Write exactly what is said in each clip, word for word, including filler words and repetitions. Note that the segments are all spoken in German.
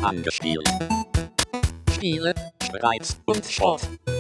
Angespielt. Spiele, Streit und Sport.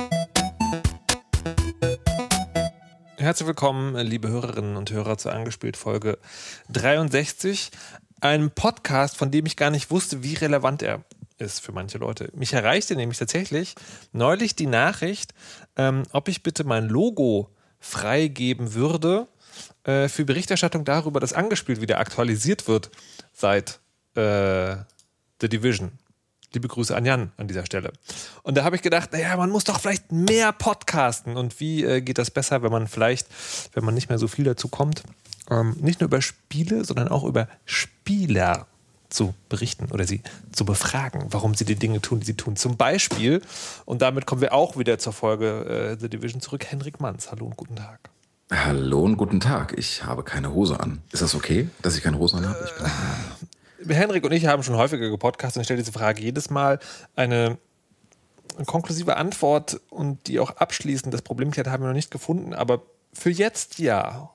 Herzlich willkommen, liebe Hörerinnen und Hörer, zu Angespielt Folge dreiundsechzig. Einem Podcast, von dem ich gar nicht wusste, wie relevant er ist für manche Leute. Mich erreichte nämlich tatsächlich neulich die Nachricht, ähm, ob ich bitte mein Logo freigeben würde äh, für Berichterstattung darüber, dass Angespielt wieder aktualisiert wird seit äh, The Division. Liebe Grüße an Jan an dieser Stelle. Und da habe ich gedacht, naja, man muss doch vielleicht mehr podcasten. Und wie äh, geht das besser, wenn man vielleicht, wenn man nicht mehr so viel dazu kommt, ähm, nicht nur über Spiele, sondern auch über Spieler zu berichten oder sie zu befragen, warum sie die Dinge tun, die sie tun. Zum Beispiel, und damit kommen wir auch wieder zur Folge äh, The Division zurück, Henrik Manns. Hallo und guten Tag. Hallo und guten Tag. Ich habe keine Hose an. Ist das okay, dass ich keine Hose an habe? Ich bin Henrik und ich haben schon häufiger gepodcastet und ich stelle diese Frage jedes Mal. Eine konklusive Antwort und die auch abschließend das Problem klärt, haben wir noch nicht gefunden, aber für jetzt ja.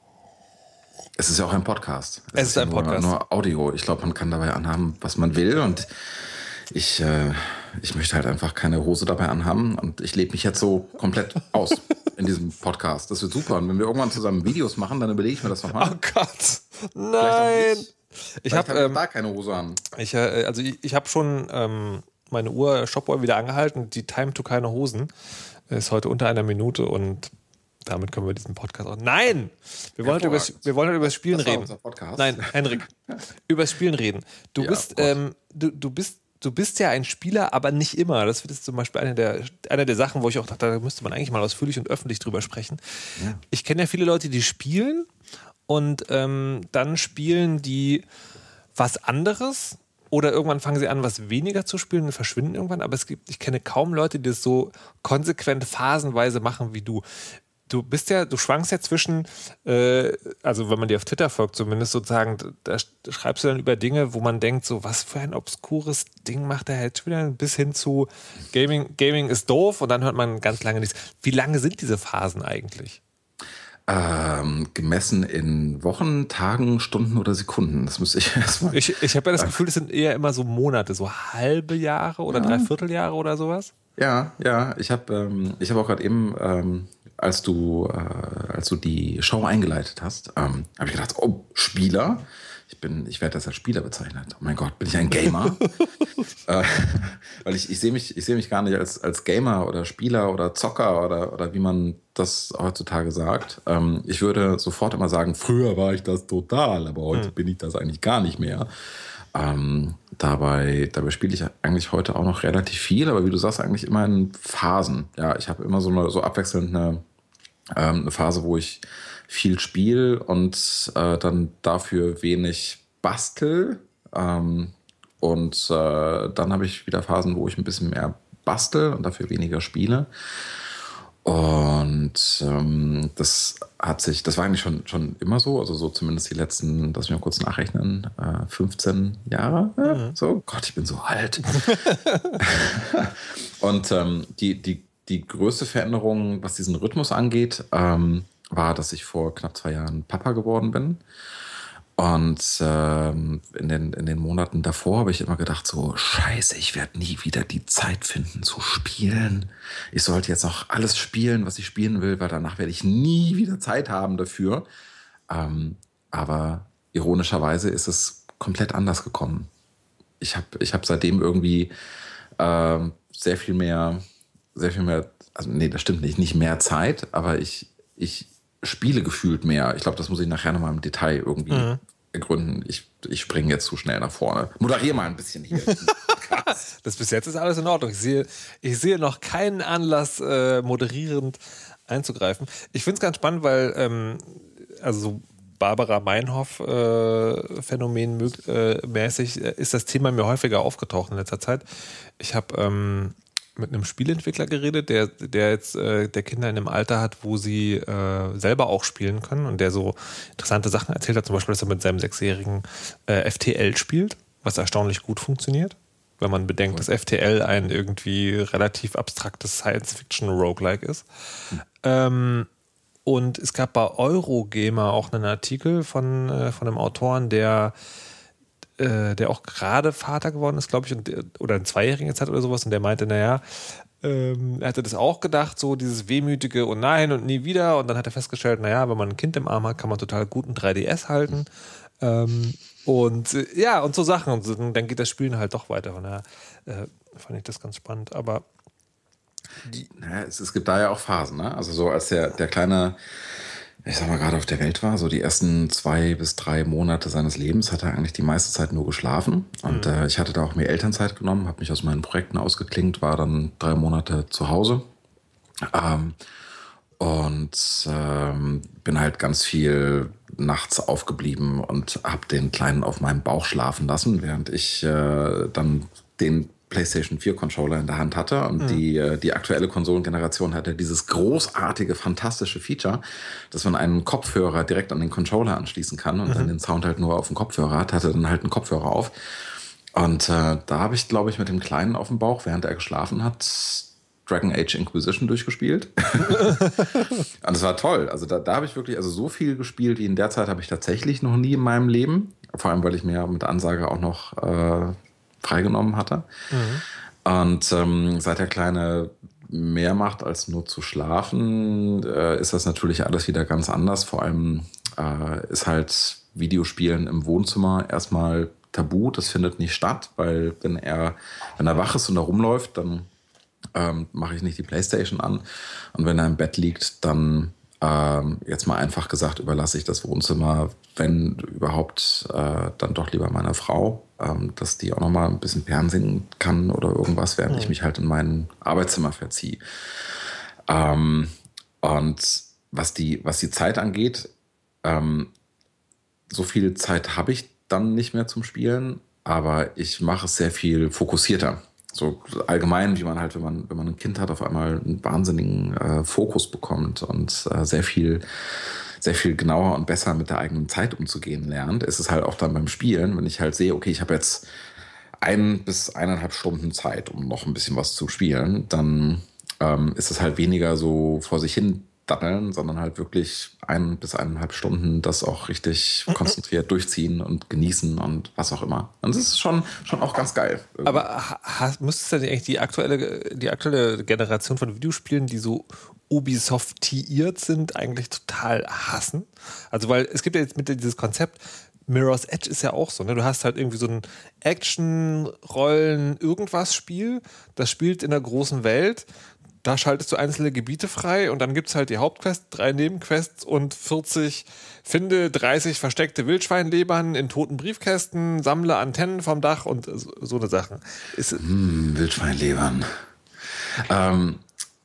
Es ist ja auch ein Podcast. Es, es ist, ist ein nur, Podcast. Nur Audio. Ich glaube, man kann dabei anhaben, was man will, und ich, äh, ich möchte halt einfach keine Hose dabei anhaben, und ich lebe mich jetzt so komplett aus in diesem Podcast. Das wird super, und wenn wir irgendwann zusammen Videos machen, dann überlege ich mir das nochmal. Oh Gott, nein! Ich habe ähm, da keine Hose an. Ich, äh, also ich, ich habe schon ähm, meine Uhr Shopware wieder angehalten. Die Time to keine Hosen ist heute unter einer Minute, und damit können wir diesen Podcast auch. Nein! Wir wollen, über, wir wollen über das Spielen das war reden. Unser Podcast. Nein, Henrik, über das Spielen reden. Du ja, bist, ähm, du, du bist, du bist ja ein Spieler, aber nicht immer. Das ist zum Beispiel eine der, eine der Sachen, wo ich auch dachte, da müsste man eigentlich mal ausführlich und öffentlich drüber sprechen. Ja. Ich kenne ja viele Leute, die spielen. Und ähm, dann spielen die was anderes oder irgendwann fangen sie an, was weniger zu spielen und verschwinden irgendwann. Aber es gibt, ich kenne kaum Leute, die das so konsequent phasenweise machen wie du. Du bist ja, du schwankst ja zwischen, äh, also wenn man dir auf Twitter folgt zumindest sozusagen, da schreibst du dann über Dinge, wo man denkt, so was für ein obskures Ding macht der jetzt wieder, bis hin zu Gaming, Gaming ist doof, und dann hört man ganz lange nichts. Wie lange sind diese Phasen eigentlich? Ähm, gemessen in Wochen, Tagen, Stunden oder Sekunden. Das müsste ich erstmal. Ich, ich habe ja das Gefühl, das sind eher immer so Monate, so halbe Jahre oder ja. Dreivierteljahre oder sowas. Ja, ja. Ich habe ähm, ich hab auch gerade eben, ähm, als du äh, als du die Show eingeleitet hast, ähm, habe ich gedacht, oh, Spieler. Ich bin, ich werde das als Spieler bezeichnet. Oh mein Gott, bin ich ein Gamer? äh, weil ich, ich sehe mich, ich sehe mich gar nicht als, als Gamer oder Spieler oder Zocker oder, oder wie man das heutzutage sagt. Ähm, ich würde sofort immer sagen, früher war ich das total, aber heute hm. bin ich das eigentlich gar nicht mehr. Ähm, dabei, dabei spiele ich eigentlich heute auch noch relativ viel, aber wie du sagst, eigentlich immer in Phasen. Ja, ich habe immer so eine, so abwechselnd eine, ähm, eine Phase, wo ich viel Spiel und äh, dann dafür wenig bastel. Ähm, und äh, dann habe ich wieder Phasen, wo ich ein bisschen mehr bastel und dafür weniger spiele. Und ähm, das hat sich, das war eigentlich schon, schon immer so, also so zumindest die letzten, lass mich mal kurz nachrechnen, äh, fünfzehn Jahre. Ja, mhm. So, Gott, ich bin so alt. Und ähm, die, die, die größte Veränderung, was diesen Rhythmus angeht, ähm, war, dass ich vor knapp zwei Jahren Papa geworden bin. Und ähm, in, den, in den Monaten davor habe ich immer gedacht, so scheiße, ich werde nie wieder die Zeit finden zu spielen. Ich sollte jetzt noch alles spielen, was ich spielen will, weil danach werde ich nie wieder Zeit haben dafür. Ähm, aber ironischerweise ist es komplett anders gekommen. Ich habe ich hab seitdem irgendwie äh, sehr viel mehr, sehr viel mehr, also nee, das stimmt nicht, nicht mehr Zeit, aber ich, ich spiele gefühlt mehr. Ich glaube, das muss ich nachher nochmal im Detail irgendwie mhm. ergründen. Ich, ich springe jetzt zu schnell nach vorne. Moderiere mal ein bisschen hier. Das bis jetzt ist alles in Ordnung. Ich sehe, ich sehe noch keinen Anlass, äh, moderierend einzugreifen. Ich finde es ganz spannend, weil ähm, also so Barbara Meinhof-Phänomen äh, äh, mäßig äh, ist das Thema mir häufiger aufgetaucht in letzter Zeit. Ich habe ähm, mit einem Spieleentwickler geredet, der, der jetzt äh, der Kinder in einem Alter hat, wo sie äh, selber auch spielen können, und der so interessante Sachen erzählt hat, zum Beispiel, dass er mit seinem Sechsjährigen äh, F T L spielt, was erstaunlich gut funktioniert, wenn man bedenkt, cool. dass F T L ein irgendwie relativ abstraktes Science-Fiction-Roguelike ist. Hm. Ähm, und es gab bei Eurogamer auch einen Artikel von, äh, von einem Autoren, der äh, der auch gerade Vater geworden ist, glaube ich, und, oder einen Zweijährigen jetzt hat oder sowas. Und der meinte, naja, ähm, er hatte das auch gedacht, so dieses wehmütige und nein und nie wieder. Und dann hat er festgestellt, naja, wenn man ein Kind im Arm hat, kann man total gut ein drei D S halten. Ähm, und äh, ja, und so Sachen. Und so, dann geht das Spielen halt doch weiter. Von daher äh, fand ich das ganz spannend. Aber Die, naja, es, es gibt da ja auch Phasen, ne? Also so als der, der kleine, ich sag mal, gerade auf der Welt war, so die ersten zwei bis drei Monate seines Lebens hat er eigentlich die meiste Zeit nur geschlafen. Und mhm. äh, ich hatte da auch mir Elternzeit genommen, habe mich aus meinen Projekten ausgeklinkt, war dann drei Monate zu Hause. Ähm, und ähm, bin halt ganz viel nachts aufgeblieben und habe den Kleinen auf meinem Bauch schlafen lassen, während ich äh, dann den PlayStation vier Controller in der Hand hatte und mhm. die, die aktuelle Konsolengeneration hatte dieses großartige, fantastische Feature, dass man einen Kopfhörer direkt an den Controller anschließen kann und mhm. dann den Sound halt nur auf dem Kopfhörer hat, hatte dann halt einen Kopfhörer auf. Und äh, da habe ich, glaube ich, mit dem Kleinen auf dem Bauch, während er geschlafen hat, Dragon Age Inquisition durchgespielt. Und es war toll. Also da, da habe ich wirklich, also so viel gespielt wie in der Zeit habe ich tatsächlich noch nie in meinem Leben. Vor allem, weil ich mir mit Ansage auch noch äh, freigenommen hatte. Mhm. Und ähm, seit der Kleine mehr macht als nur zu schlafen, äh, ist das natürlich alles wieder ganz anders. Vor allem äh, ist halt Videospielen im Wohnzimmer erstmal tabu. Das findet nicht statt, weil wenn er, wenn er wach ist und da rumläuft, dann ähm, mache ich nicht die Playstation an. Und wenn er im Bett liegt, dann ähm, jetzt mal einfach gesagt, überlasse ich das Wohnzimmer, wenn überhaupt, äh, dann doch lieber meiner Frau, ähm, dass die auch noch mal ein bisschen Fernsehen kann oder irgendwas, während mhm. ich mich halt in mein Arbeitszimmer verziehe. Ähm, und was die, was die Zeit angeht, ähm, so viel Zeit habe ich dann nicht mehr zum Spielen, aber ich mache es sehr viel fokussierter. So allgemein, wie man halt, wenn man, wenn man ein Kind hat, auf einmal einen wahnsinnigen äh, Fokus bekommt und äh, sehr viel, sehr viel genauer und besser mit der eigenen Zeit umzugehen lernt, ist es halt auch dann beim Spielen, wenn ich halt sehe, okay, ich habe jetzt ein bis eineinhalb Stunden Zeit, um noch ein bisschen was zu spielen, dann ähm, ist es halt weniger so vor sich hin daddeln, sondern halt wirklich ein bis eineinhalb Stunden das auch richtig konzentriert durchziehen und genießen und was auch immer. Und das ist schon, schon auch ganz geil. Irgendwie. Aber hast, müsstest du denn eigentlich die aktuelle, die aktuelle Generation von Videospielen, die so Ubisoft-iert sind, eigentlich total hassen? Also weil es gibt ja jetzt mit dieses Konzept, Mirror's Edge ist ja auch so, ne? Du hast halt irgendwie so ein Action-Rollen-Irgendwas-Spiel, das spielt in der großen Welt. Da schaltest du einzelne Gebiete frei und dann gibt es halt die Hauptquest, drei Nebenquests und vierzig, finde dreißig versteckte Wildschweinlebern in toten Briefkästen, sammle Antennen vom Dach und so, so eine Sache. Ist, mm, Wildschweinlebern. Ähm,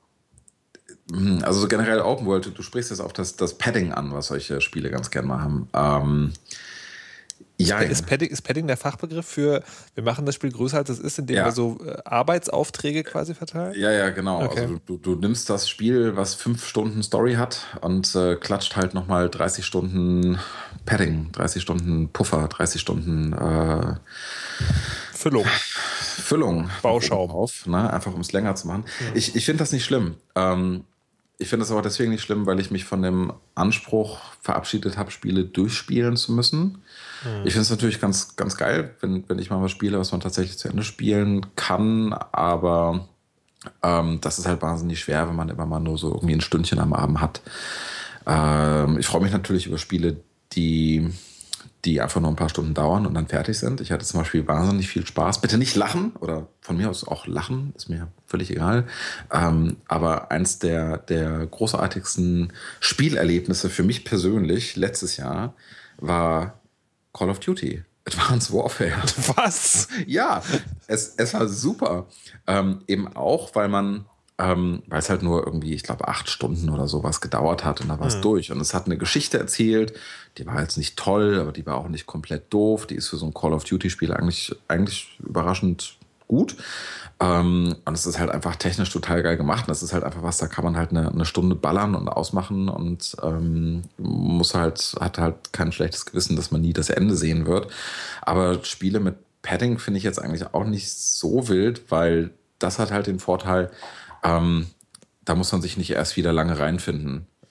also generell Open World, du sprichst jetzt auf das, das Padding an, was solche Spiele ganz gern mal haben. Ähm, Ja, ist, Padding, ist Padding der Fachbegriff für, wir machen das Spiel größer als es ist, indem ja. wir so äh, Arbeitsaufträge quasi verteilen? Ja, ja, genau. Okay. Also du, du nimmst das Spiel, was fünf Stunden Story hat und äh, klatscht halt nochmal dreißig Stunden Padding, dreißig Stunden Puffer, dreißig Stunden äh, Füllung. Füllung. Bauschaum. Auf, ne? Einfach um es länger zu machen. Ja. Ich, ich finde das nicht schlimm. Ähm, ich finde das aber deswegen nicht schlimm, weil ich mich von dem Anspruch verabschiedet habe, Spiele durchspielen zu müssen. Ich finde es natürlich ganz, ganz geil, wenn, wenn ich mal was spiele, was man tatsächlich zu Ende spielen kann, aber ähm, das ist halt wahnsinnig schwer, wenn man immer mal nur so irgendwie ein Stündchen am Abend hat. Ähm, ich freue mich natürlich über Spiele, die, die einfach nur ein paar Stunden dauern und dann fertig sind. Ich hatte zum Beispiel wahnsinnig viel Spaß. Bitte nicht lachen oder von mir aus auch lachen, ist mir völlig egal. Ähm, aber eins der, der großartigsten Spielerlebnisse für mich persönlich letztes Jahr war Call of Duty, Advanced Warfare. Was? Ja, es, es war super. Ähm, eben auch, weil man, ähm, weil es halt nur irgendwie, ich glaube, acht Stunden oder sowas gedauert hat und da war es mhm. durch. Und es hat eine Geschichte erzählt, die war jetzt nicht toll, aber die war auch nicht komplett doof. Die ist für so ein Call of Duty-Spiel eigentlich, eigentlich überraschend gut. Ähm, und es ist halt einfach technisch total geil gemacht. Und das ist halt einfach was, da kann man halt eine, eine Stunde ballern und ausmachen und ähm, muss halt, hat halt kein schlechtes Gewissen, dass man nie das Ende sehen wird. Aber Spiele mit Padding finde ich jetzt eigentlich auch nicht so wild, weil das hat halt den Vorteil, ähm, da muss man sich nicht erst wieder lange reinfinden.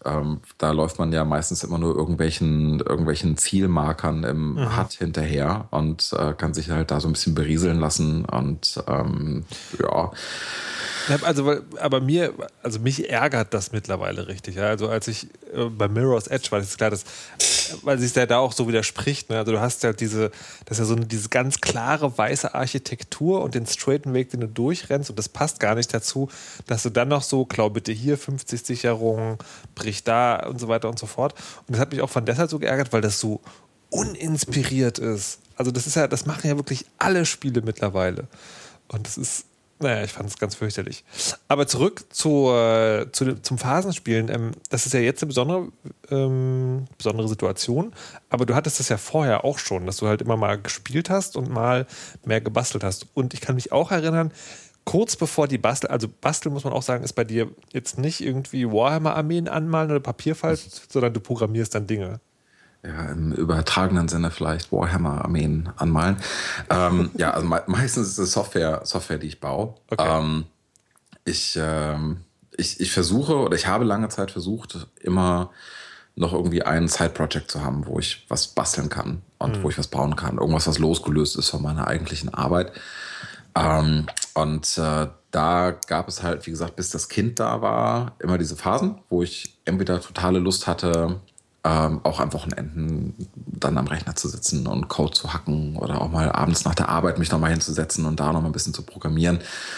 Ähm, da läuft man ja meistens immer nur irgendwelchen, irgendwelchen Zielmarkern im Mhm. H U D hinterher und äh, kann sich halt da so ein bisschen berieseln lassen. Und ähm, ja. Ja, Also, weil- aber mir, also mich ärgert das mittlerweile richtig. Ja? Also als ich äh, bei Mirror's Edge war, das ist klar, dass, weil sich ja da auch so widerspricht. Ne? Also du hast halt diese, das ist ja so eine, diese ganz klare weiße Architektur und den straighten Weg, den du durchrennst, und das passt gar nicht dazu, dass du dann noch so, klau bitte hier fünfzig Sicherungen, brich da und so weiter und so fort. Und das hat mich auch von deshalb so geärgert, weil das so uninspiriert ist. Also das ist ja, das machen ja wirklich alle Spiele mittlerweile. Und das ist, naja, ich fand es ganz fürchterlich. Aber zurück zu, äh, zu, dem- zum Phasenspielen. Ähm, das ist ja jetzt eine besondere, ähm, besondere Situation. Aber du hattest das ja vorher auch schon, dass du halt immer mal gespielt hast und mal mehr gebastelt hast. Und ich kann mich auch erinnern, kurz bevor die Bastel, also Basteln muss man auch sagen, ist bei dir jetzt nicht irgendwie Warhammer-Armeen anmalen oder Papierfalten, sondern du programmierst dann Dinge. Ja, im übertragenen Sinne vielleicht Warhammer-Armeen anmalen. Ähm, ja, also me meistens ist es Software, Software, die ich baue. Okay. Ähm, ich, ähm, ich, ich versuche oder ich habe lange Zeit versucht, immer noch irgendwie ein Side-Project zu haben, wo ich was basteln kann und Mhm. wo ich was bauen kann. Irgendwas, was losgelöst ist von meiner eigentlichen Arbeit. Ähm, und äh, da gab es halt, wie gesagt, bis das Kind da war, immer diese Phasen, wo ich entweder totale Lust hatte, ähm, auch an Wochenenden dann am Rechner zu sitzen und Code zu hacken oder auch mal abends nach der Arbeit mich nochmal hinzusetzen und da nochmal ein bisschen zu programmieren.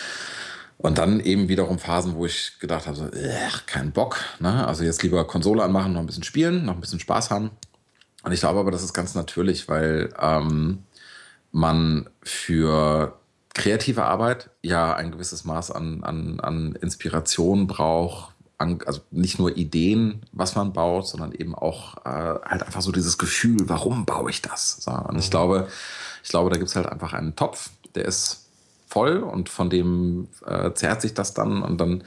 Und dann eben wiederum Phasen, wo ich gedacht habe, so, ach, kein Bock, ne? Also jetzt lieber Konsole anmachen, noch ein bisschen spielen, noch ein bisschen Spaß haben. Und ich glaube aber, das ist ganz natürlich, weil ähm, man für kreative Arbeit ja ein gewisses Maß an, an, an Inspiration braucht, an, also nicht nur Ideen, was man baut, sondern eben auch äh, halt einfach so dieses Gefühl, warum baue ich das? So, und ich glaube, ich glaube, da gibt es halt einfach einen Topf, der ist voll und von dem äh, zehrt sich das dann und dann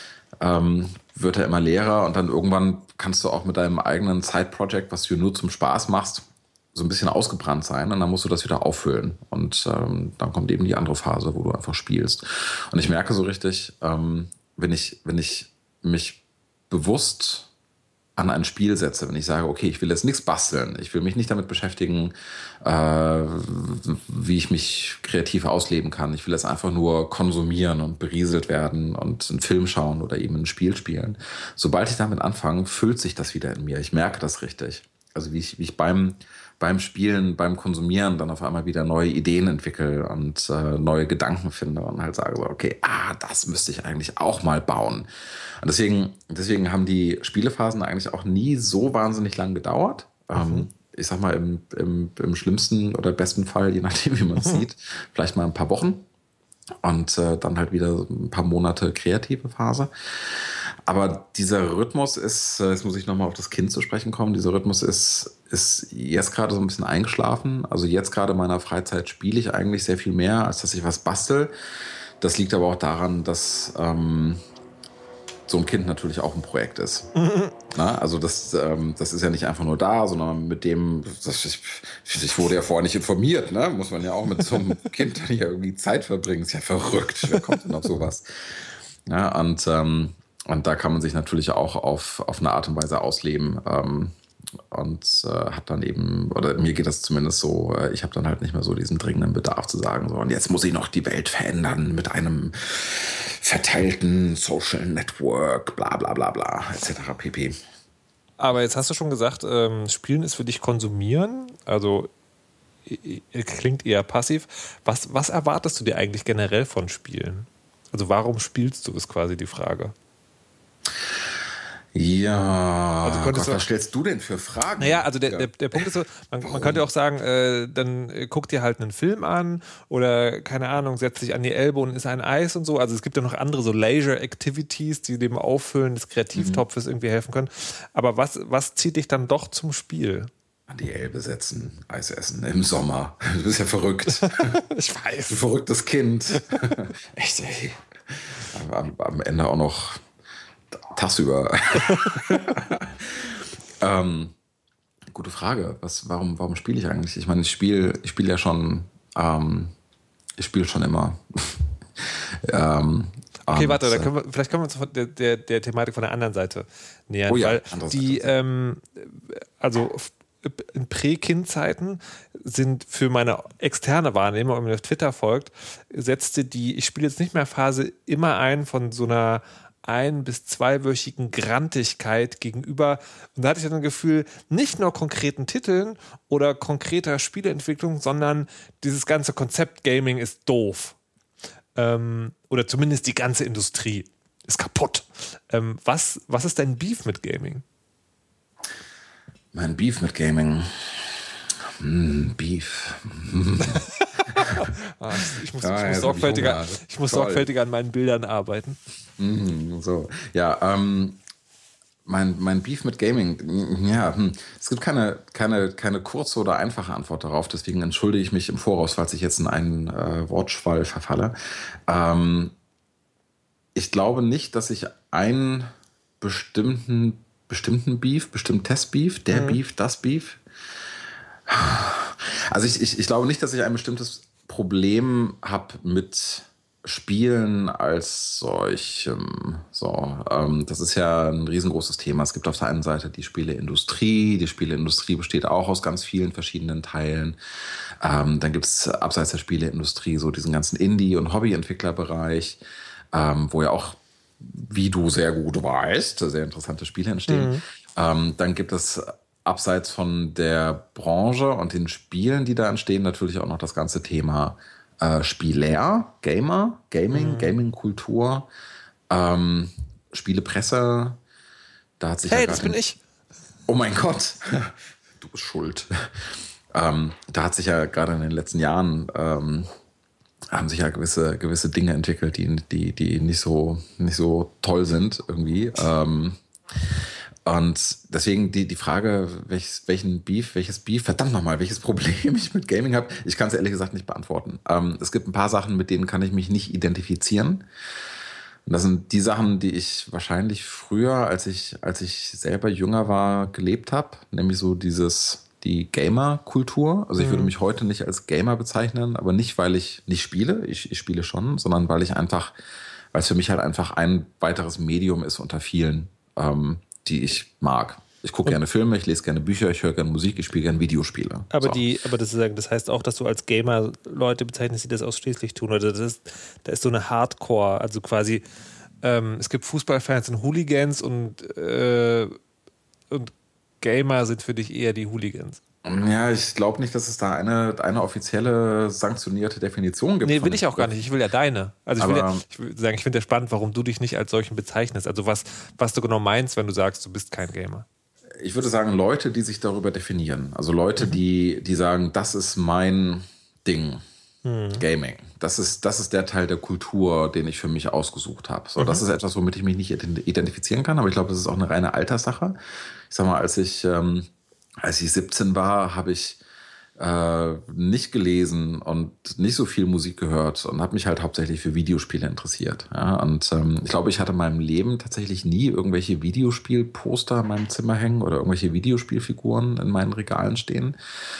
ähm, wird er immer leerer und dann irgendwann kannst du auch mit deinem eigenen Side-Project, was du nur zum Spaß machst, so ein bisschen ausgebrannt sein und dann musst du das wieder auffüllen. Und ähm, dann kommt eben die andere Phase, wo du einfach spielst. Und ich merke so richtig, ähm, wenn ich, wenn ich mich bewusst an ein Spiel setze, wenn ich sage, okay, ich will jetzt nichts basteln, ich will mich nicht damit beschäftigen, äh, wie ich mich kreativ ausleben kann. Ich will jetzt einfach nur konsumieren und berieselt werden und einen Film schauen oder eben ein Spiel spielen. Sobald ich damit anfange, füllt sich das wieder in mir. Ich merke das richtig. Also wie ich, wie ich beim, beim Spielen, beim Konsumieren dann auf einmal wieder neue Ideen entwickle und äh, neue Gedanken finde und halt sage so, okay, ah, das müsste ich eigentlich auch mal bauen. Und deswegen, deswegen haben die Spielephasen eigentlich auch nie so wahnsinnig lang gedauert. Mhm. Ähm, ich sag mal, im, im, im schlimmsten oder besten Fall, je nachdem, wie man es mhm. sieht, vielleicht mal ein paar Wochen und äh, dann halt wieder ein paar Monate kreative Phase. Aber dieser Rhythmus ist, jetzt muss ich nochmal auf das Kind zu sprechen kommen, dieser Rhythmus ist, ist jetzt gerade so ein bisschen eingeschlafen. Also jetzt gerade in meiner Freizeit spiele ich eigentlich sehr viel mehr, als dass ich was bastel. Das liegt aber auch daran, dass ähm, so ein Kind natürlich auch ein Projekt ist. Mhm. Na, also das, ähm, das ist ja nicht einfach nur da, sondern mit dem, das, ich, ich wurde ja vorher nicht informiert, ne? Muss man ja auch mit so einem Kind dann ja irgendwie Zeit verbringen. Ist ja verrückt, wer kommt denn auf sowas? Ja, und, ähm, und da kann man sich natürlich auch auf, auf eine Art und Weise ausleben. Ähm, und äh, hat dann eben, oder mir geht das zumindest so, äh, ich habe dann halt nicht mehr so diesen dringenden Bedarf zu sagen, so, und jetzt muss ich noch die Welt verändern mit einem verteilten Social Network, bla bla bla bla, et cetera pp. Aber jetzt hast du schon gesagt, ähm, Spielen ist für dich konsumieren, also klingt eher passiv. Was, was erwartest du dir eigentlich generell von Spielen? Also warum spielst du, ist quasi die Frage. Ja, also Gott, was stellst du denn für Fragen? Naja, also der, der, der Punkt ist so, man, man könnte auch sagen, äh, dann äh, guck dir halt einen Film an oder, keine Ahnung, setz dich an die Elbe und isst ein Eis und so. Also es gibt ja noch andere so Leisure-Activities, die dem Auffüllen des Kreativtopfes mhm. irgendwie helfen können. Aber was, was zieht dich dann doch zum Spiel? An die Elbe setzen, Eis essen im Sommer. Du bist ja verrückt. Ich weiß. Du verrücktes Kind. Echt, ey. Am, am Ende auch noch tagsüber. ähm, gute Frage. Was, warum, warum spiele ich eigentlich? Ich meine, ich spiele ich spiele ja schon, ähm, ich spiele schon immer. ähm, Okay, Und, warte, da äh, können wir, vielleicht können wir uns von der, der, der Thematik von der anderen Seite nähern, Oh ja, weil andere die, Seite. ähm, also f- in Prä-Kind-Zeiten sind für meine externe Wahrnehmung, wenn man mir auf Twitter folgt, setzte die Ich spiele jetzt nicht mehr Phase immer ein von so einer ein- bis zweiwöchigen Grantigkeit gegenüber. Und da hatte ich dann ein Gefühl, nicht nur konkreten Titeln oder konkreter Spieleentwicklung, sondern dieses ganze Konzept Gaming ist doof. Ähm, oder zumindest die ganze Industrie ist kaputt. Ähm, was, was ist dein Beef mit Gaming? Mein Beef mit Gaming. Hm, Beef. Ah, ich muss, Ja, ich muss, jetzt hab ich sorgfältiger, Hunger. ich muss Toll. sorgfältiger an meinen Bildern arbeiten. Mhm, so, ja, ähm, mein, mein Beef mit Gaming, ja, hm, es gibt keine, keine, keine kurze oder einfache Antwort darauf, deswegen entschuldige ich mich im Voraus, falls ich jetzt in einen äh, Wortschwall verfalle. Ähm, ich glaube nicht, dass ich einen bestimmten, bestimmten Beef, bestimmten Testbeef, der Mhm. Beef, das Beef. Also ich, ich, ich glaube nicht, dass ich ein bestimmtes Problem habe mit Spielen als solchem. So, ähm, das ist ja ein riesengroßes Thema. Es gibt auf der einen Seite die Spieleindustrie. Die Spieleindustrie besteht auch aus ganz vielen verschiedenen Teilen. Ähm, dann gibt es abseits der Spieleindustrie so diesen ganzen Indie- und Hobbyentwicklerbereich, ähm, wo ja auch, wie du sehr gut weißt, sehr interessante Spiele entstehen. Mhm. Ähm, dann gibt es abseits von der Branche und den Spielen, die da entstehen, natürlich auch noch das ganze Thema äh, Spieler, Gamer, Gaming, Mhm. Gaming-Kultur, ähm, Spielepresse. Da hat sich Hey, ja das gerade bin ich. Oh mein Gott, du bist schuld. Ähm, da hat sich ja gerade in den letzten Jahren ähm, haben sich ja gewisse, gewisse Dinge entwickelt, die, die, die nicht so, nicht so toll sind irgendwie. Ähm, und deswegen die, die Frage, welches, welchen Beef, welches Beef, verdammt nochmal, welches Problem ich mit Gaming habe, ich kann es ehrlich gesagt nicht beantworten. Ähm, es gibt ein paar Sachen, mit denen kann ich mich nicht identifizieren. Und das sind die Sachen, die ich wahrscheinlich früher, als ich, als ich selber jünger war, gelebt habe. Nämlich so dieses, die Gamer-Kultur. Also ich würde Mhm. mich heute nicht als Gamer bezeichnen, aber nicht, weil ich nicht spiele. Ich, ich spiele schon, sondern weil ich einfach, weil es für mich halt einfach ein weiteres Medium ist unter vielen, ähm, die ich mag. Ich gucke gerne Filme, ich lese gerne Bücher, ich höre gerne Musik, ich spiele gerne Videospiele. Aber So. die, aber das, ist, das heißt auch, dass du als Gamer Leute bezeichnest, die das ausschließlich tun. Oder das ist, da ist so eine Hardcore, also quasi, ähm, es gibt Fußballfans und Hooligans und, äh, und Gamer sind für dich eher die Hooligans. Ja, ich glaube nicht, dass es da eine, eine offizielle sanktionierte Definition gibt. Nee, von will ich auch gar nicht. Ich will ja deine. Also ich will, Aber- ja, ich will sagen, ich finde ja spannend, warum du dich nicht als solchen bezeichnest. Also was, was du genau meinst, wenn du sagst, du bist kein Gamer. Ich würde sagen, Leute, die sich darüber definieren. Also Leute, die, die sagen, das ist mein Ding. Gaming. Das ist, das ist der Teil der Kultur, den ich für mich ausgesucht habe. So, das ist etwas, womit ich mich nicht identifizieren kann, aber ich glaube, das ist auch eine reine Alterssache. Ich sag mal, als ich, ähm, als ich siebzehn war, habe ich äh, nicht gelesen und nicht so viel Musik gehört und habe mich halt hauptsächlich für Videospiele interessiert. Ja? Und ähm, ich glaube, ich hatte in meinem Leben tatsächlich nie irgendwelche Videospielposter in meinem Zimmer hängen oder irgendwelche Videospielfiguren in meinen Regalen stehen.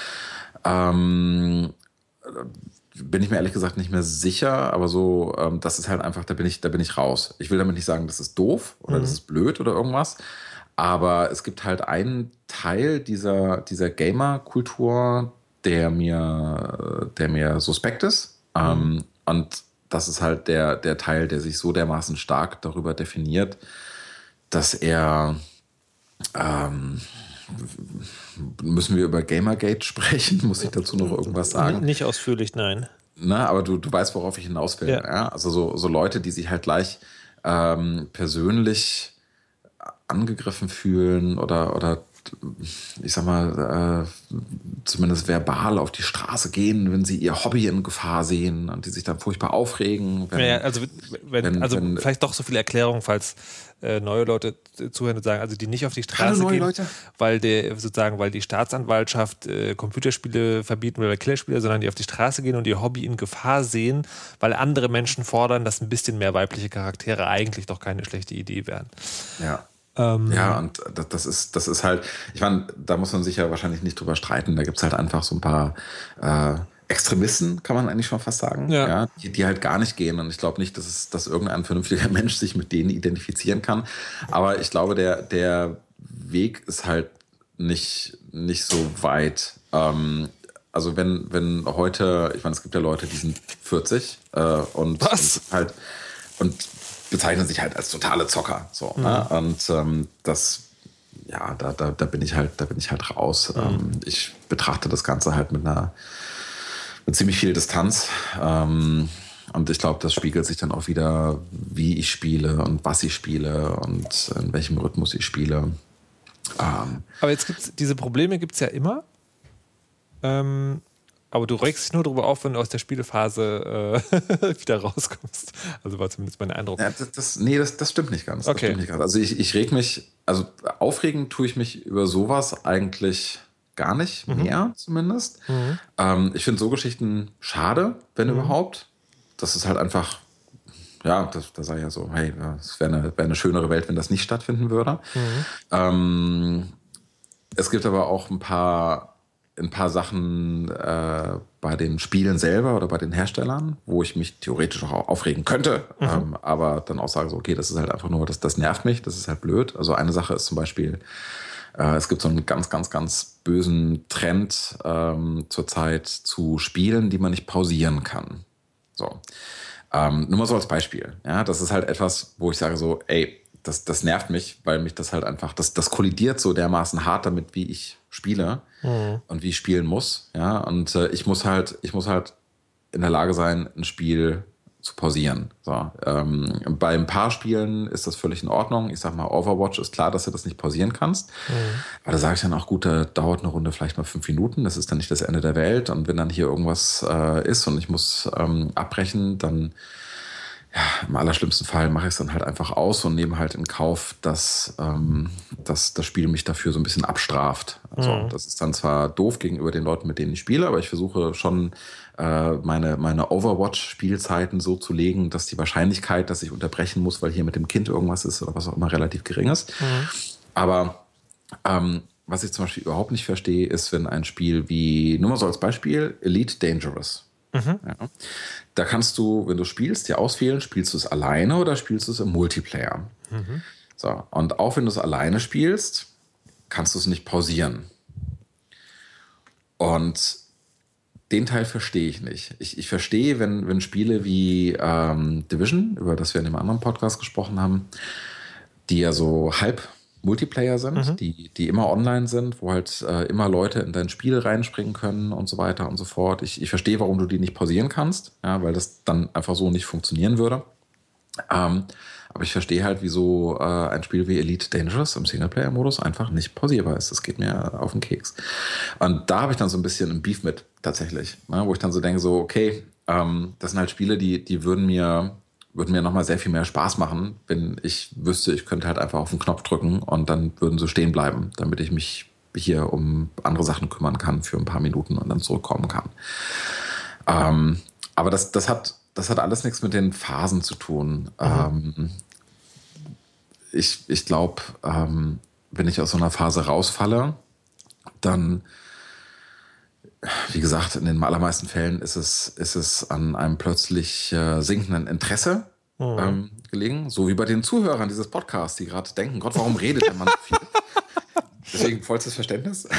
Ähm, bin ich mir ehrlich gesagt nicht mehr sicher, aber so, ähm, das ist halt einfach, da bin ich, da bin ich raus. Ich will damit nicht sagen, das ist doof oder Mhm. das ist blöd oder irgendwas, aber es gibt halt einen Teil dieser, dieser Gamer-Kultur, der mir, der mir suspekt ist. Ähm, und das ist halt der, der Teil, der sich so dermaßen stark darüber definiert, dass er ähm, müssen wir über Gamergate sprechen? Muss ich dazu noch irgendwas sagen? N- Nicht ausführlich, nein. Na, aber du, du weißt, worauf ich hinaus will. Ja. Ja. Also so, so Leute, die sich halt gleich ähm, persönlich angegriffen fühlen oder, oder ich sag mal, äh, zumindest verbal auf die Straße gehen, wenn sie ihr Hobby in Gefahr sehen und die sich dann furchtbar aufregen. Wenn, Ja, also wenn, wenn- also wenn- vielleicht doch so viele Erklärungen, falls äh, neue Leute zuhören und sagen, also die nicht auf die Straße Hallo, neue gehen, Leute. weil der sozusagen, weil die Staatsanwaltschaft äh, Computerspiele verbieten will oder Killerspiele, sondern die auf die Straße gehen und ihr Hobby in Gefahr sehen, weil andere Menschen fordern, dass ein bisschen mehr weibliche Charaktere eigentlich doch keine schlechte Idee wären. Ja. Ähm, Ja, und das, das ist, das ist halt, ich meine, da muss man sich ja wahrscheinlich nicht drüber streiten. Da gibt's halt einfach so ein paar äh, Extremisten, kann man eigentlich schon fast sagen, Ja. ja, die, die halt gar nicht gehen. Und ich glaube nicht, dass, es, dass irgendein vernünftiger Mensch sich mit denen identifizieren kann. Aber ich glaube, der, der Weg ist halt nicht, nicht so weit. Ähm, also wenn, wenn heute, ich meine, es gibt ja Leute, die sind vierzig äh, und, Was? und halt und bezeichnen sich halt als totale Zocker. So, Mhm. ne? Und ähm, das, ja, da, da, da bin ich halt, da bin ich halt raus. Mhm. Ähm, ich betrachte das Ganze halt mit einer mit ziemlich viel Distanz. Ähm, und ich glaube, das spiegelt sich dann auch wieder, wie ich spiele und was ich spiele und in welchem Rhythmus ich spiele. Ähm, Aber jetzt gibt's diese Probleme gibt es ja immer. Ähm, aber du regst dich nur darüber auf, wenn du aus der Spielephase äh, wieder rauskommst. Also war zumindest mein Eindruck. ja, das, das, nee, das, das stimmt nicht ganz. Das Okay. stimmt nicht ganz. Also ich, ich reg mich, also aufregen tue ich mich über sowas eigentlich gar nicht Mhm. mehr zumindest. Mhm. Ähm, ich finde so Geschichten schade, wenn Mhm. überhaupt. Das ist halt einfach, ja, das, da sage ich ja so, hey, es wäre eine, wär eine schönere Welt, wenn das nicht stattfinden würde. Mhm. Ähm, es gibt aber auch ein paar, ein paar Sachen äh, bei den Spielen selber oder bei den Herstellern, wo ich mich theoretisch auch aufregen könnte, mhm. ähm, aber dann auch sage so, okay, das ist halt einfach nur, das, das nervt mich, das ist halt blöd. Also eine Sache ist zum Beispiel, äh, es gibt so einen ganz, ganz, ganz bösen Trend ähm, zurzeit zu Spielen, die man nicht pausieren kann. So. Ähm, nur mal so als Beispiel. Ja, das ist halt etwas, wo ich sage so, ey, das, das nervt mich, weil mich das halt einfach, das, das kollidiert so dermaßen hart damit, wie ich spiele mhm. und wie ich spielen muss. Ja, und äh, ich muss halt, ich muss halt in der Lage sein, ein Spiel zu pausieren. So, ähm, bei ein paar Spielen ist das völlig in Ordnung. Ich sag mal, Overwatch ist klar, dass du das nicht pausieren kannst. Mhm. Aber da sage ich dann auch, gut, da dauert eine Runde vielleicht mal fünf Minuten. Das ist dann nicht das Ende der Welt. Und wenn dann hier irgendwas äh, ist und ich muss ähm, abbrechen, dann ja, im allerschlimmsten Fall mache ich es dann halt einfach aus und nehme halt in Kauf, dass, ähm, dass das Spiel mich dafür so ein bisschen abstraft. Also mhm. das ist dann zwar doof gegenüber den Leuten, mit denen ich spiele, aber ich versuche schon äh, meine, meine Overwatch-Spielzeiten so zu legen, dass die Wahrscheinlichkeit, dass ich unterbrechen muss, weil hier mit dem Kind irgendwas ist oder was auch immer, relativ gering ist. Mhm. Aber ähm, was ich zum Beispiel überhaupt nicht verstehe, ist, wenn ein Spiel wie, nur mal so als Beispiel, Elite Dangerous. Mhm. Ja. Da kannst du, wenn du spielst, dir auswählen, spielst du es alleine oder spielst du es im Multiplayer. Mhm. So, und auch wenn du es alleine spielst, kannst du es nicht pausieren. Und den Teil verstehe ich nicht. Ich, ich verstehe, wenn, wenn Spiele wie ähm, Division, über das wir in einem anderen Podcast gesprochen haben, die ja so halb Multiplayer sind, mhm. die, die immer online sind, wo halt äh, immer Leute in dein Spiel reinspringen können und so weiter und so fort. Ich, ich verstehe, warum du die nicht pausieren kannst, ja, weil das dann einfach so nicht funktionieren würde. Ähm, aber ich verstehe halt, wieso äh, ein Spiel wie Elite Dangerous im Singleplayer-Modus einfach nicht pausierbar ist. Das geht mir auf den Keks. Und da habe ich dann so ein bisschen ein Beef mit, tatsächlich. Ne, wo ich dann so denke, so, okay, ähm, das sind halt Spiele, die, die würden mir würden mir nochmal sehr viel mehr Spaß machen, wenn ich wüsste, ich könnte halt einfach auf den Knopf drücken und dann würden sie stehen bleiben, damit ich mich hier um andere Sachen kümmern kann für ein paar Minuten und dann zurückkommen kann. Ähm, aber das, das, hat, das hat alles nichts mit den Phasen zu tun. Mhm. Ähm, ich ich glaube, ähm, wenn ich aus so einer Phase rausfalle, dann, wie gesagt, in den allermeisten Fällen ist es, ist es an einem plötzlich äh, sinkenden Interesse mhm. ähm, gelegen. So wie bei den Zuhörern dieses Podcasts, die gerade denken, Gott, warum redet der Mann so viel? Deswegen vollstes Verständnis.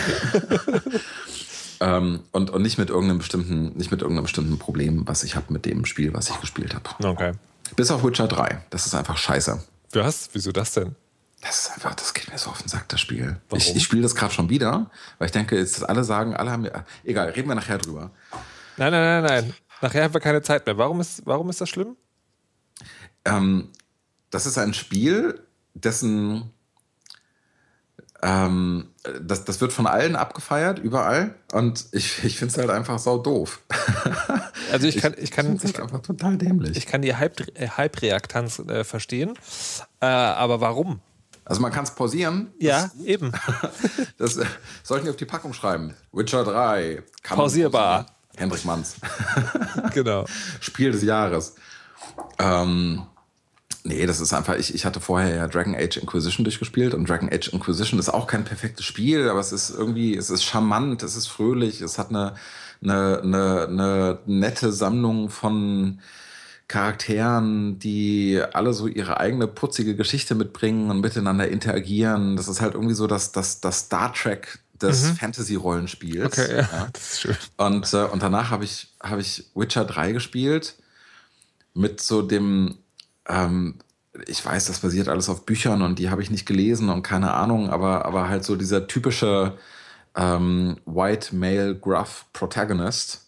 ähm, und, und nicht mit irgendeinem bestimmten, nicht mit irgendeinem bestimmten Problem, was ich habe mit dem Spiel, was ich gespielt habe. Okay. Bis auf Witcher drei. Das ist einfach scheiße. Was? Wieso das denn? Das ist einfach, das geht mir so auf den Sack, das Spiel. Warum? Ich, ich spiele das gerade schon wieder, weil ich denke, jetzt alle sagen, alle haben, egal, reden wir nachher drüber. Nein, nein, nein, nein. Nachher haben wir keine Zeit mehr. Warum ist, warum ist das schlimm? Ähm, das ist ein Spiel, dessen, ähm, das, das wird von allen abgefeiert, überall. Und ich, ich finde es halt einfach sau doof. Also ich kann, ich kann, ich, ich, einfach total dämlich. Ich kann die Hype-Reaktanz äh, verstehen, äh, aber warum? Also man kann es pausieren. Ja, eben. Das äh, sollten wir auf die Packung schreiben. Witcher drei. Kann Pausierbar. Hendrik Manns. Genau. Spiel des Jahres. Ähm, nee, das ist einfach, ich, ich hatte vorher ja Dragon Age Inquisition durchgespielt und Dragon Age Inquisition ist auch kein perfektes Spiel, aber es ist irgendwie, es ist charmant, es ist fröhlich, es hat eine, eine, eine, eine nette Sammlung von Charakteren, die alle so ihre eigene putzige Geschichte mitbringen und miteinander interagieren. Das ist halt irgendwie so das, das, das Star Trek des mhm. Fantasy-Rollenspiels. Okay, ja, ja, das ist schön. Und, äh, und danach habe ich, hab ich Witcher drei gespielt mit so dem, ähm, ich weiß, das basiert alles auf Büchern und die habe ich nicht gelesen und keine Ahnung, aber, aber halt so dieser typische ähm, White Male Gruff Protagonist.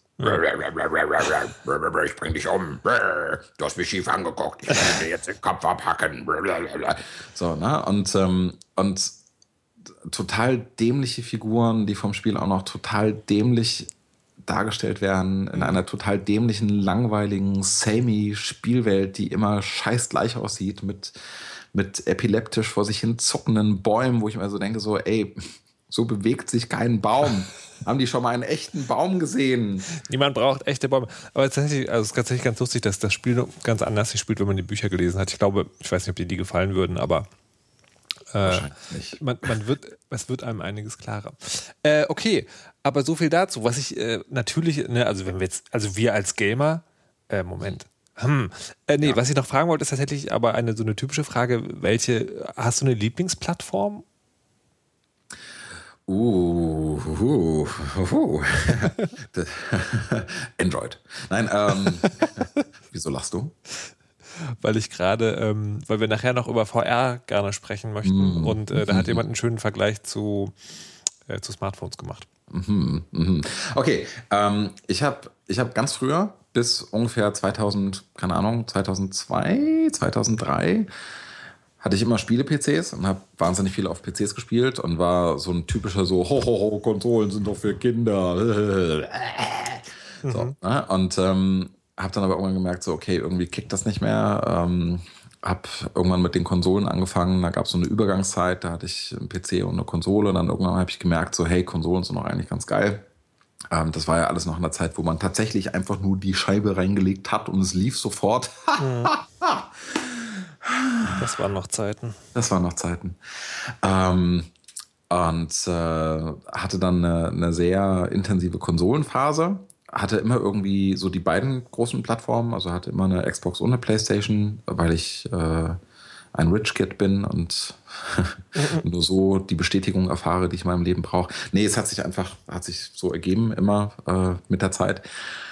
Ich bring dich um. Du hast mich schief angeguckt. Ich werde dir jetzt den Kopf abhacken. So, ne? Und, ähm, und total dämliche Figuren, die vom Spiel auch noch total dämlich dargestellt werden, in einer total dämlichen, langweiligen, samey Spielwelt, die immer scheiß gleich aussieht, mit, mit epileptisch vor sich hin zuckenden Bäumen, wo ich mir so denke, so, ey, so bewegt sich kein Baum. Haben die schon mal einen echten Baum gesehen? Niemand braucht echte Bäume. Aber tatsächlich, also es ist tatsächlich ganz lustig, dass das Spiel ganz anders sich spielt, wenn man die Bücher gelesen hat. Ich glaube, ich weiß nicht, ob dir die gefallen würden, aber äh, nicht. Man, man wird, es wird einem einiges klarer. Äh, okay, aber so viel dazu. Was ich äh, natürlich, ne, also wenn wir jetzt, also wir als Gamer, äh, Moment. Hm. Äh, nee, ja. Was ich noch fragen wollte, ist tatsächlich aber eine so eine typische Frage, welche, hast du eine Lieblingsplattform? Uh, uh, uh, uh. Android. Nein, ähm, wieso lachst du? Weil ich gerade, ähm, weil wir nachher noch über V R gerne sprechen möchten mm. und äh, da hat jemand einen schönen Vergleich zu, äh, zu Smartphones gemacht. Mhm, mhm. Okay, ähm, ich habe ich hab ganz früher bis ungefähr zweitausend, keine Ahnung, zweitausendzwei, zweitausenddrei hatte ich immer Spiele-P Cs und habe wahnsinnig viel auf P Cs gespielt und war so ein typischer so, ho, ho, ho, Konsolen sind doch für Kinder. So, ne? Und ähm, habe dann aber irgendwann gemerkt, so, okay, irgendwie kickt das nicht mehr. Ähm, habe irgendwann mit den Konsolen angefangen, da gab es so eine Übergangszeit, da hatte ich einen P C und eine Konsole und dann irgendwann habe ich gemerkt, so, hey, Konsolen sind doch eigentlich ganz geil. Ähm, das war ja alles noch in der Zeit, wo man tatsächlich einfach nur die Scheibe reingelegt hat und es lief sofort. Mhm. Das waren noch Zeiten. Das waren noch Zeiten. Ähm, und äh, hatte dann eine, eine sehr intensive Konsolenphase. Hatte immer irgendwie so die beiden großen Plattformen. Also hatte immer eine Xbox und eine PlayStation, weil ich äh, ein Rich Kid bin und nur so die Bestätigung erfahre, die ich in meinem Leben brauche. Nee, es hat sich einfach, hat sich so ergeben immer äh, mit der Zeit.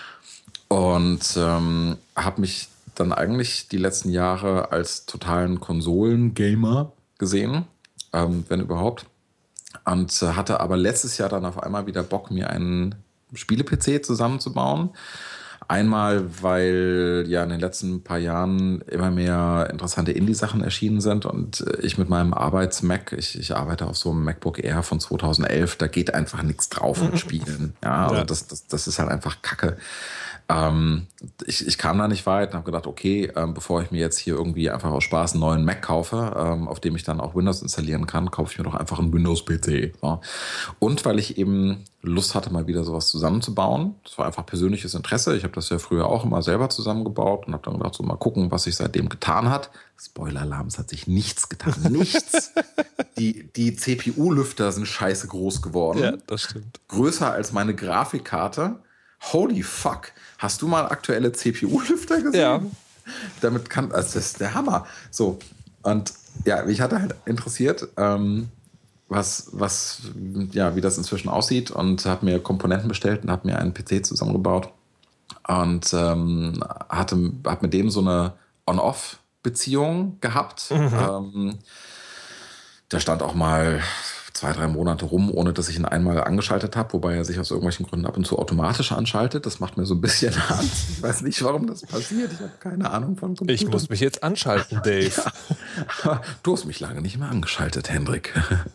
Und ähm, habe mich dann eigentlich die letzten Jahre als totalen Konsolen-Gamer gesehen, ähm, wenn überhaupt. Und äh, hatte aber letztes Jahr dann auf einmal wieder Bock, mir einen Spiele-P C zusammenzubauen. Einmal, weil ja in den letzten paar Jahren immer mehr interessante Indie-Sachen erschienen sind und ich mit meinem Arbeits-Mac, ich, ich arbeite auf so einem MacBook Air von zweitausendelf, da geht einfach nichts drauf mit Spielen. Ja, also ja. Das, das, das ist halt einfach Kacke. Ähm, ich, ich kam da nicht weit und habe gedacht, okay, ähm, bevor ich mir jetzt hier irgendwie einfach aus Spaß einen neuen Mac kaufe, ähm, auf dem ich dann auch Windows installieren kann, kaufe ich mir doch einfach einen Windows-P C. Ja. Und weil ich eben Lust hatte, mal wieder sowas zusammenzubauen. Das war einfach persönliches Interesse. Ich habe das ja früher auch immer selber zusammengebaut und habe dann gedacht, so mal gucken, was sich seitdem getan hat. Spoiler-Alarm, es hat sich nichts getan. Nichts. die, die C P U-Lüfter sind scheiße groß geworden. Ja, das stimmt. Größer als meine Grafikkarte. Holy fuck. Hast du mal aktuelle C P U-Lüfter gesehen? Ja. Damit kann, also das ist der Hammer. So. Und ja, mich hatte halt interessiert, ähm, was, was, ja, wie das inzwischen aussieht und habe mir Komponenten bestellt und habe mir einen P C zusammengebaut und ähm, hatte, hab mit dem so eine On-Off-Beziehung gehabt. Mhm. Ähm, der stand auch mal zwei, drei Monate rum, ohne dass ich ihn einmal angeschaltet habe, wobei er sich aus irgendwelchen Gründen ab und zu automatisch anschaltet. Das macht mir so ein bisschen Angst. Ich weiß nicht, warum das passiert. Ich habe keine Ahnung von Computern. Ich muss mich jetzt anschalten, Dave. Ja, du hast mich lange nicht mehr angeschaltet, Hendrik.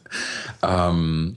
ähm,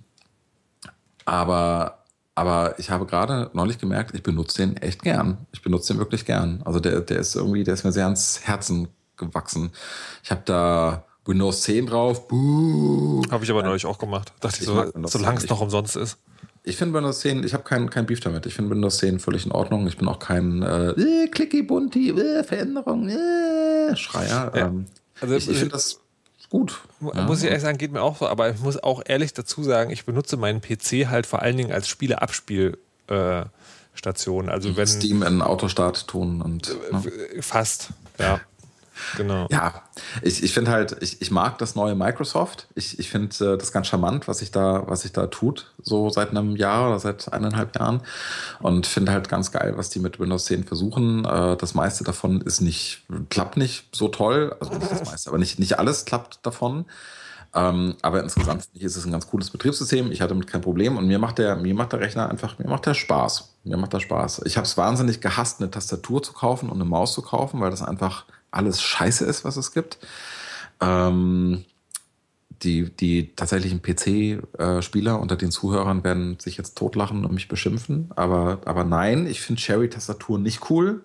aber, aber ich habe gerade neulich gemerkt, ich benutze den echt gern. Ich benutze den wirklich gern. Also der, der ist irgendwie, der ist mir sehr ans Herzen gewachsen. Ich habe da Windows zehn drauf. Habe ich aber neulich auch gemacht. Dachte ich, ich so, solange es noch umsonst ist. Ich finde Windows zehn, ich habe keinen kein Beef damit. Ich finde Windows zehn völlig in Ordnung. Ich bin auch kein äh, äh, Clicky Bunti, äh, Veränderung, äh, Schreier. Ja. Ähm, also, ich ich finde das gut. Muss ja. ich ehrlich sagen, geht mir auch so. Aber ich muss auch ehrlich dazu sagen, ich benutze meinen P C halt vor allen Dingen als Spiele-Abspiel- äh, Station. Also wenn Steam in Autostart tun und ne? Fast, ja. Genau. Ja, ich, ich finde halt, ich, ich mag das neue Microsoft. Ich, ich finde äh, das ganz charmant, was sich da, was sich da tut, so seit einem Jahr oder seit eineinhalb Jahren. Und finde halt ganz geil, was die mit Windows zehn versuchen. Äh, das meiste davon ist nicht, klappt nicht so toll. Also nicht das meiste, aber nicht, nicht alles klappt davon. Ähm, aber insgesamt finde ich, ist es ein ganz cooles Betriebssystem. Ich hatte damit kein Problem und mir macht der, mir macht der Rechner einfach, mir macht der Spaß. Mir macht der Spaß. Ich habe es wahnsinnig gehasst, eine Tastatur zu kaufen und eine Maus zu kaufen, weil das einfach alles scheiße ist, was es gibt. Ähm, die, die tatsächlichen P C-Spieler unter den Zuhörern werden sich jetzt totlachen und mich beschimpfen. Aber, aber nein, ich finde Cherry-Tastaturen nicht cool.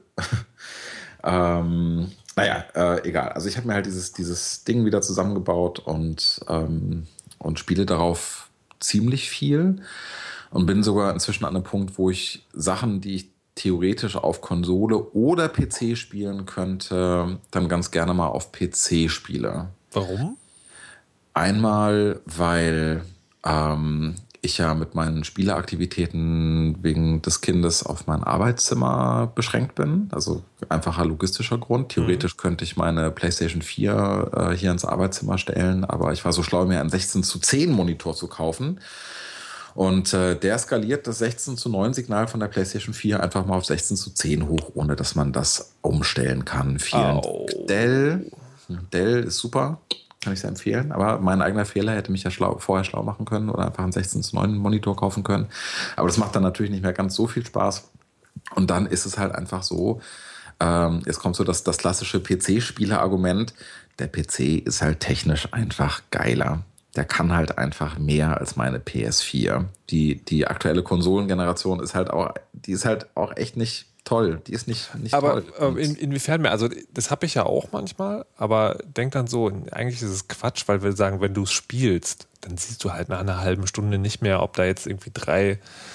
ähm, naja, äh, egal. Also ich habe mir halt dieses, dieses Ding wieder zusammengebaut und, ähm, und spiele darauf ziemlich viel. Und bin sogar inzwischen an einem Punkt, wo ich Sachen, die ich theoretisch auf Konsole oder P C spielen könnte, dann ganz gerne mal auf P C spiele. Warum? Einmal, weil ähm, ich ja mit meinen Spieleaktivitäten wegen des Kindes auf mein Arbeitszimmer beschränkt bin. Also einfacher logistischer Grund. Theoretisch mhm. könnte ich meine PlayStation vier äh, hier ins Arbeitszimmer stellen, aber ich war so schlau, mir einen sechzehn zu zehn Monitor zu kaufen. Und äh, der skaliert das sechzehn zu neun Signal von der PlayStation vier einfach mal auf sechzehn zu zehn hoch, ohne dass man das umstellen kann. Vielen Au. Dank. Dell. Dell ist super, kann ich sehr empfehlen. Aber mein eigener Fehler, hätte mich ja schlau, vorher schlau machen können oder einfach einen sechzehn zu neun Monitor kaufen können. Aber das macht dann natürlich nicht mehr ganz so viel Spaß. Und dann ist es halt einfach so, ähm, jetzt kommt so das, das klassische P C-Spieler-Argument, der P C ist halt technisch einfach geiler. Der kann halt einfach mehr als meine P S vier. Die, die aktuelle Konsolengeneration ist halt auch, die ist halt auch echt nicht toll. Die ist nicht, nicht aber, toll. Aber in, inwiefern mehr? Also das habe ich ja auch manchmal, aber denk dann so, eigentlich ist es Quatsch, weil wir sagen, wenn du es spielst, dann siehst du halt nach einer halben Stunde nicht mehr, ob da jetzt irgendwie drei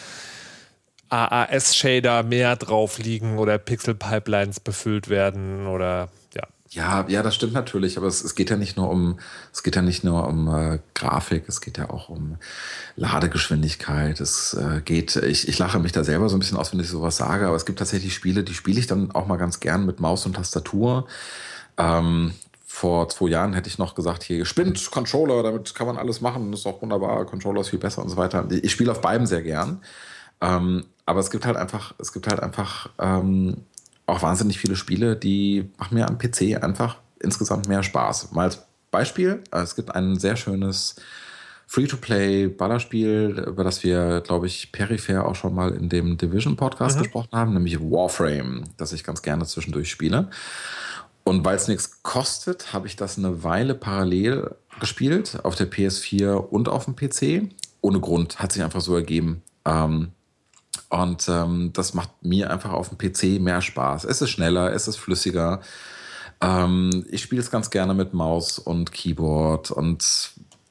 A A S-Shader mehr drauf liegen oder Pixel-Pipelines befüllt werden oder ja. Ja, ja, das stimmt natürlich, aber es, es geht ja nicht nur um, es geht ja nicht nur um äh, Grafik, es geht ja auch um Ladegeschwindigkeit. Es äh, geht, ich, ich lache mich da selber so ein bisschen aus, wenn ich sowas sage, aber es gibt tatsächlich Spiele, die spiele ich dann auch mal ganz gern mit Maus und Tastatur. Ähm, vor zwei Jahren hätte ich noch gesagt, hier spinnt Controller, damit kann man alles machen, das ist auch wunderbar, Controller ist viel besser und so weiter. Ich spiele auf beiden sehr gern, ähm, aber es gibt halt einfach, es gibt halt einfach ähm, auch wahnsinnig viele Spiele, die machen mir am P C einfach insgesamt mehr Spaß. Mal als Beispiel, es gibt ein sehr schönes Free-to-Play-Ballerspiel, über das wir, glaube ich, peripher auch schon mal in dem Division-Podcast mhm. gesprochen haben, nämlich Warframe, das ich ganz gerne zwischendurch spiele. Und weil es nichts kostet, habe ich das eine Weile parallel gespielt, auf der P S vier und auf dem P C. Ohne Grund, hat sich einfach so ergeben. Ähm, Und ähm, das macht mir einfach auf dem P C mehr Spaß. Es ist schneller, es ist flüssiger. Ähm, ich spiele es ganz gerne mit Maus und Keyboard. Und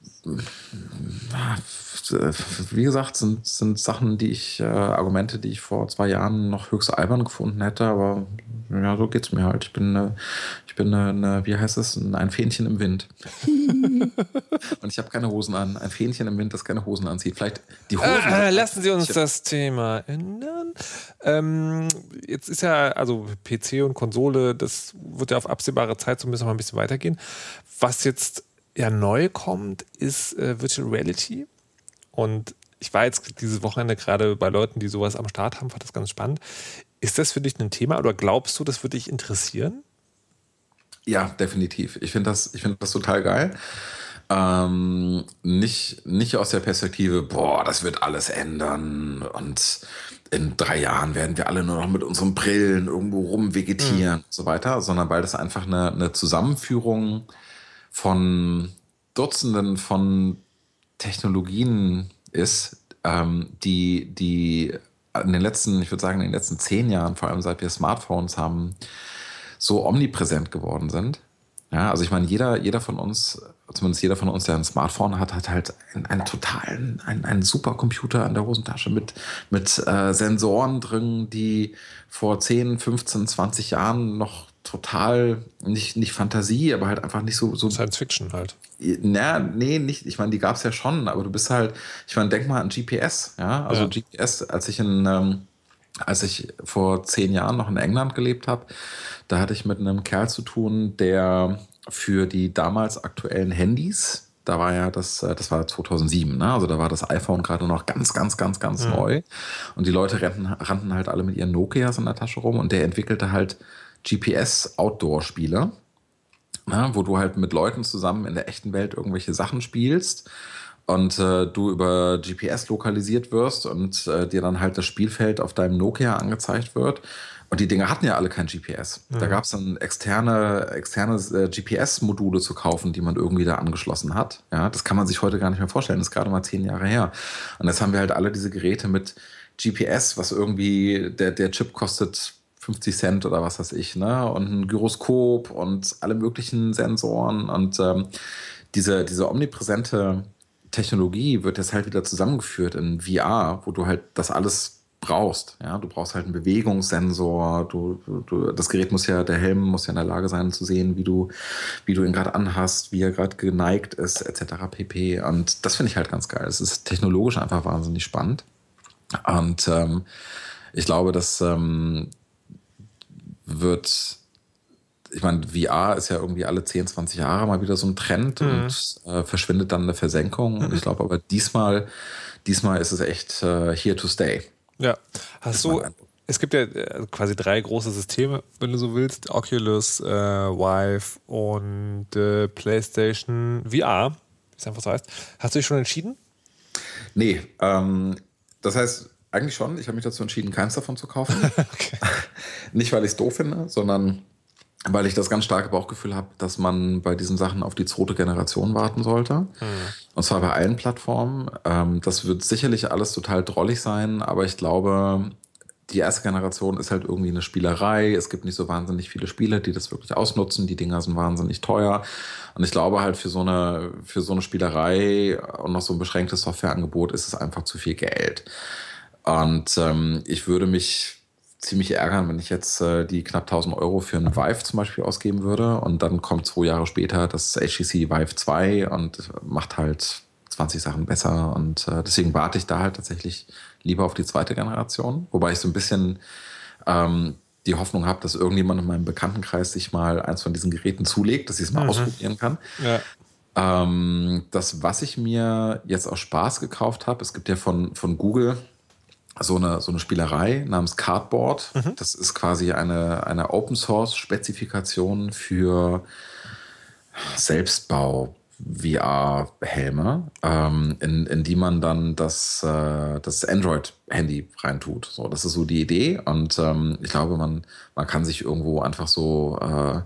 äh, wie gesagt, sind, sind Sachen, die ich, äh, Argumente, die ich vor zwei Jahren noch höchst albern gefunden hätte. Aber ja, so geht's mir halt. Ich bin, äh, ich bin äh, eine, wie heißt es, ein Fähnchen im Wind. Und ich habe keine Hosen an. Ein Fähnchen im Wind, das keine Hosen anzieht. Vielleicht die Hosen. Äh, lassen Sie uns das Thema ändern. Ähm, jetzt ist ja, also P C und Konsole, das wird ja auf absehbare Zeit so müssen wir mal ein bisschen weitergehen. Was jetzt ja neu kommt, ist äh, Virtual Reality. Und ich war jetzt dieses Wochenende gerade bei Leuten, die sowas am Start haben, fand das ganz spannend. Ist das für dich ein Thema oder glaubst du, das würde dich interessieren? Ja, definitiv. Ich finde das, ich finde das total geil. Ähm, nicht, nicht aus der Perspektive, boah, das wird alles ändern und in drei Jahren werden wir alle nur noch mit unseren Brillen irgendwo rumvegetieren mhm. und so weiter, sondern weil das einfach eine, eine Zusammenführung von Dutzenden von Technologien ist, ähm, die, die in den letzten, ich würde sagen, in den letzten zehn Jahren, vor allem seit wir Smartphones haben, so omnipräsent geworden sind. Ja, also ich meine, jeder, jeder von uns, zumindest jeder von uns, der ein Smartphone hat, hat halt einen, einen totalen, einen, einen Supercomputer in der Hosentasche mit, mit äh, Sensoren drin, die vor zehn, fünfzehn, zwanzig Jahren noch total, nicht, nicht Fantasie, aber halt einfach nicht so... so Science Fiction halt. Na, nee, nicht. Ich meine, die gab es ja schon, aber du bist halt, ich meine, denk mal an G P S, ja, also ja. G P S, als ich in... Ähm, als ich vor zehn Jahren noch in England gelebt habe, da hatte ich mit einem Kerl zu tun, der für die damals aktuellen Handys, da war ja das, das war zweitausendsieben, ne? Also da war das iPhone gerade noch ganz, ganz, ganz, ganz mhm. neu. Und die Leute rannten, rannten halt alle mit ihren Nokias in der Tasche rum und der entwickelte halt G P S-Outdoor-Spiele, ne? Wo du halt mit Leuten zusammen in der echten Welt irgendwelche Sachen spielst und äh, du über G P S lokalisiert wirst und äh, dir dann halt das Spielfeld auf deinem Nokia angezeigt wird. Und die Dinger hatten ja alle kein G P S. Mhm. Da gab es dann externe, externe äh, G P S-Module zu kaufen, die man irgendwie da angeschlossen hat. Ja, das kann man sich heute gar nicht mehr vorstellen. Das ist gerade mal zehn Jahre her. Und jetzt haben wir halt alle diese Geräte mit G P S, was irgendwie, der, der Chip kostet fünfzig Cent oder was weiß ich, ne? Und ein Gyroskop und alle möglichen Sensoren. Und ähm, diese, diese omnipräsente Technologie wird jetzt halt wieder zusammengeführt in V R, wo du halt das alles brauchst. Ja, du brauchst halt einen Bewegungssensor. Du, du, das Gerät muss ja, der Helm muss ja in der Lage sein zu sehen, wie du, wie du ihn gerade anhast, wie er gerade geneigt ist, et cetera pp. Und das finde ich halt ganz geil. Es ist technologisch einfach wahnsinnig spannend. Und ähm, ich glaube, das ähm, wird, ich meine, V R ist ja irgendwie alle zehn, zwanzig Jahre mal wieder so ein Trend mhm. und äh, verschwindet dann in der Versenkung. Mhm. Und ich glaube aber diesmal, diesmal ist es echt äh, here to stay. Ja, hast du, es gibt ja quasi drei große Systeme, wenn du so willst, Oculus, äh, Vive und äh, PlayStation V R, wie es einfach so heißt. Hast du dich schon entschieden? Nee, ähm, das heißt eigentlich schon, ich habe mich dazu entschieden, keins davon zu kaufen. Okay. Nicht, weil ich es doof finde, sondern weil ich das ganz starke Bauchgefühl habe, dass man bei diesen Sachen auf die zweite Generation warten sollte. Mhm. Und zwar bei allen Plattformen. Ähm, das wird sicherlich alles total drollig sein, aber ich glaube, die erste Generation ist halt irgendwie eine Spielerei. Es gibt nicht so wahnsinnig viele Spiele, die das wirklich ausnutzen. Die Dinger sind wahnsinnig teuer. Und ich glaube halt, für so eine, für so eine Spielerei und noch so ein beschränktes Softwareangebot ist es einfach zu viel Geld. Und ähm, ich würde mich ziemlich ärgern, wenn ich jetzt äh, die knapp tausend Euro für einen Vive zum Beispiel ausgeben würde und dann kommt zwei Jahre später das H T C Vive zwei und macht halt zwanzig Sachen besser und äh, deswegen warte ich da halt tatsächlich lieber auf die zweite Generation, wobei ich so ein bisschen ähm, die Hoffnung habe, dass irgendjemand in meinem Bekanntenkreis sich mal eins von diesen Geräten zulegt, dass ich es mal mhm. ausprobieren kann. Ja. Ähm, das, was ich mir jetzt aus Spaß gekauft habe, es gibt ja von, von Google so eine, so eine Spielerei namens Cardboard. Mhm. Das ist quasi eine, eine Open-Source-Spezifikation für Selbstbau-V R-Helme, ähm, in, in die man dann das, äh, das Android-Handy reintut. So, das ist so die Idee. Und ähm, ich glaube, man, man kann sich irgendwo einfach so äh,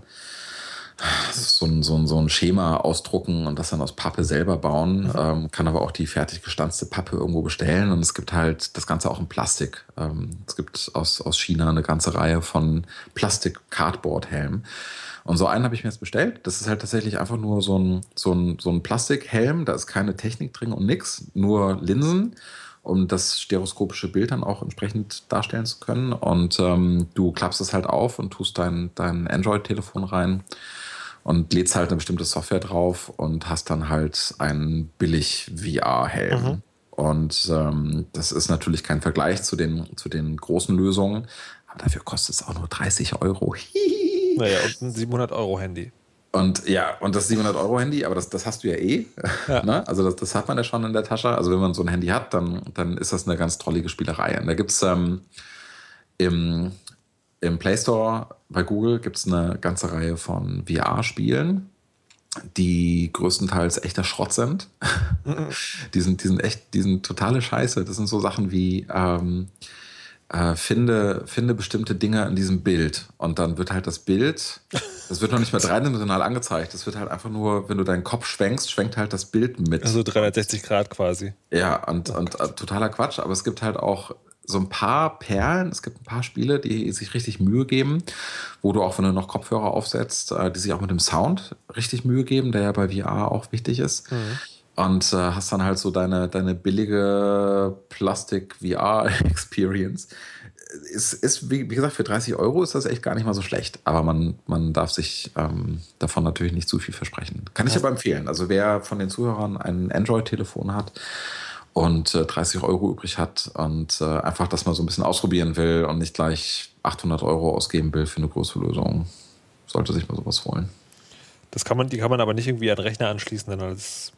So ein, so, ein, so ein Schema ausdrucken und das dann aus Pappe selber bauen, mhm. ähm, kann aber auch die fertig gestanzte Pappe irgendwo bestellen und es gibt halt das Ganze auch in Plastik. Ähm, es gibt aus, aus China eine ganze Reihe von Plastik-Cardboard-Helmen und so einen habe ich mir jetzt bestellt. Das ist halt tatsächlich einfach nur so ein, so ein, so ein Plastikhelm, da ist keine Technik drin und nix, nur Linsen, um das stereoskopische Bild dann auch entsprechend darstellen zu können und ähm, du klappst es halt auf und tust dein, dein Android-Telefon rein und lädst halt eine bestimmte Software drauf und hast dann halt einen billig V R-Helm. Mhm. Und ähm, das ist natürlich kein Vergleich zu den, zu den großen Lösungen, aber dafür kostet es auch nur dreißig Euro. Naja, und ein siebenhundert Euro Handy. Und ja, und das siebenhundert Euro Handy, aber das, das hast du ja eh. Ja. Ne? Also das, das hat man ja schon in der Tasche. Also wenn man so ein Handy hat, dann, dann ist das eine ganz trollige Spielerei. Und da gibt es ähm, im Im Play Store bei Google gibt es eine ganze Reihe von V R-Spielen, die größtenteils echter Schrott sind. Mhm. die, sind die sind echt, die sind totale Scheiße. Das sind so Sachen wie ähm, äh, finde, finde bestimmte Dinge in diesem Bild. Und dann wird halt das Bild, das wird noch nicht mehr dreidimensional angezeigt. Das wird halt einfach nur, wenn du deinen Kopf schwenkst, schwenkt halt das Bild mit. Also dreihundertsechzig Grad quasi. Ja, und, und äh, totaler Quatsch. Aber es gibt halt auch so ein paar Perlen, es gibt ein paar Spiele, die sich richtig Mühe geben, wo du auch, wenn du noch Kopfhörer aufsetzt, die sich auch mit dem Sound richtig Mühe geben, der ja bei V R auch wichtig ist. Mhm. Und äh, hast dann halt so deine, deine billige Plastik-V R-Experience. Ist, ist wie, wie gesagt, für dreißig Euro ist das echt gar nicht mal so schlecht. Aber man, man darf sich ähm, davon natürlich nicht zu viel versprechen. Kann ich aber empfehlen. Also wer von den Zuhörern ein Android-Telefon hat und äh, dreißig Euro übrig hat und äh, einfach das mal so ein bisschen ausprobieren will und nicht gleich achthundert Euro ausgeben will für eine große Lösung, sollte sich mal sowas holen. Das kann man, die kann man aber nicht irgendwie an den Rechner anschließen, denn als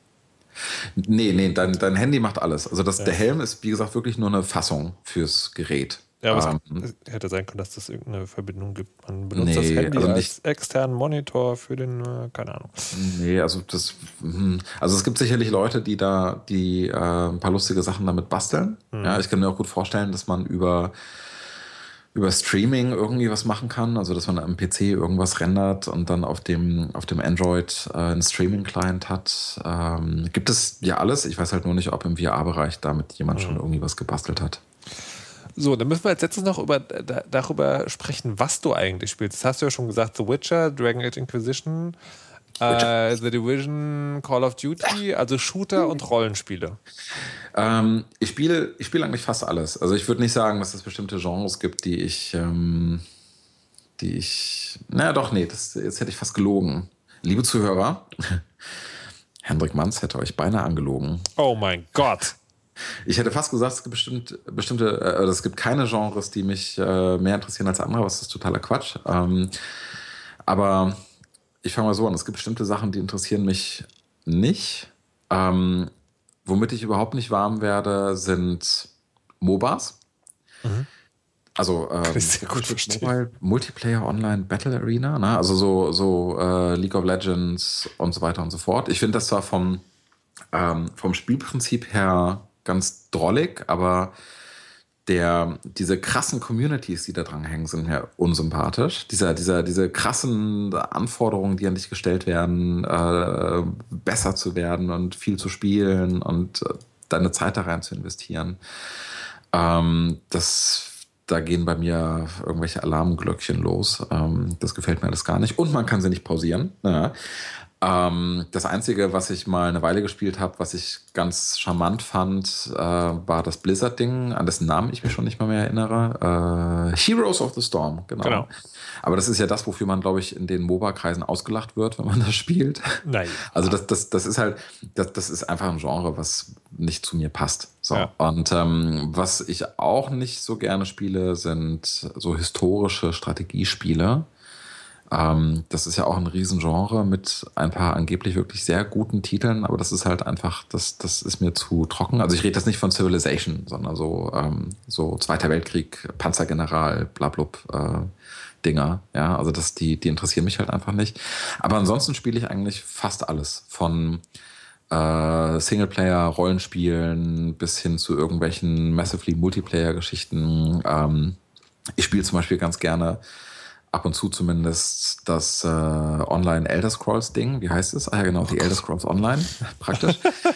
Nee, nee, dein, dein Handy macht alles. Also das, Ja. der Helm ist, wie gesagt, wirklich nur eine Fassung fürs Gerät. Ja, aber ähm, es hätte sein können, dass das irgendeine Verbindung gibt. Man benutzt Nee, das Handy also als nicht- externen Monitor für den, äh, keine Ahnung. Nee, also das, hm, also es gibt sicherlich Leute, die da, die äh, ein paar lustige Sachen damit basteln. Mhm. Ja, ich kann mir auch gut vorstellen, dass man über über Streaming irgendwie was machen kann, also dass man am P C irgendwas rendert und dann auf dem auf dem Android äh, einen Streaming-Client hat. Ähm, gibt es ja alles. Ich weiß halt nur nicht, ob im V R-Bereich damit jemand Mhm. schon irgendwie was gebastelt hat. So, dann müssen wir als letztes noch über, da, darüber sprechen, was du eigentlich spielst. Das hast du ja schon gesagt, The Witcher, Dragon Age Inquisition, äh, The Division, Call of Duty, also Shooter und Rollenspiele. Ähm, ich spiele, ich spiele eigentlich fast alles. Also ich würde nicht sagen, dass es bestimmte Genres gibt, die ich, ähm, die ich, naja doch, nee, das, jetzt hätte ich fast gelogen. Liebe Zuhörer, Hendrik Manns hätte euch beinahe angelogen. Oh mein Gott. Ich hätte fast gesagt, es gibt bestimmt, bestimmte, äh, es gibt keine Genres, die mich äh, mehr interessieren als andere, was ist totaler Quatsch. Ähm, aber ich fange mal so an, es gibt bestimmte Sachen, die interessieren mich nicht. Ähm, womit ich überhaupt nicht warm werde, sind MOBAs. Mhm. Also ähm, Kann ich sehr gut verstehen. Mobile, Multiplayer Online Battle Arena, ne? Also so, so äh, League of Legends und so weiter und so fort. Ich finde das zwar vom, ähm, vom Spielprinzip her ganz drollig, aber der, diese krassen Communities, die da dran hängen, sind mir unsympathisch. Dieser, dieser, diese krassen Anforderungen, die an dich gestellt werden, äh, besser zu werden und viel zu spielen und äh, deine Zeit da rein zu investieren. Ähm, das, da gehen bei mir irgendwelche Alarmglöckchen los. Ähm, das gefällt mir alles gar nicht. Und man kann sie nicht pausieren. Ja. Ähm, das Einzige, was ich mal eine Weile gespielt habe, was ich ganz charmant fand, äh, war das Blizzard-Ding, an dessen Namen ich mich schon nicht mal mehr erinnere. Äh, Heroes of the Storm, genau. Genau. Aber das ist ja das, wofür man, glaube ich, in den MOBA-Kreisen ausgelacht wird, wenn man das spielt. Nein. Also das, das, das ist halt, das, das ist einfach ein Genre, was nicht zu mir passt. So. Ja. Und ähm, was ich auch nicht so gerne spiele, sind so historische Strategiespiele. Ähm, das ist ja auch ein Riesengenre mit ein paar angeblich wirklich sehr guten Titeln, aber das ist halt einfach, das, das ist mir zu trocken. Also ich rede jetzt nicht von Civilization, sondern so, ähm, so Zweiter Weltkrieg, Panzergeneral, blablub, äh, Dinger. Ja, also das, die, die interessieren mich halt einfach nicht. Aber ansonsten spiele ich eigentlich fast alles. Von äh, Singleplayer, Rollenspielen bis hin zu irgendwelchen massively Multiplayer-Geschichten. Ähm, ich spiele zum Beispiel ganz gerne ab und zu zumindest das äh, Online Elder Scrolls Ding. Wie heißt es? Ah ja, genau, die Elder Scrolls Online. Praktisch.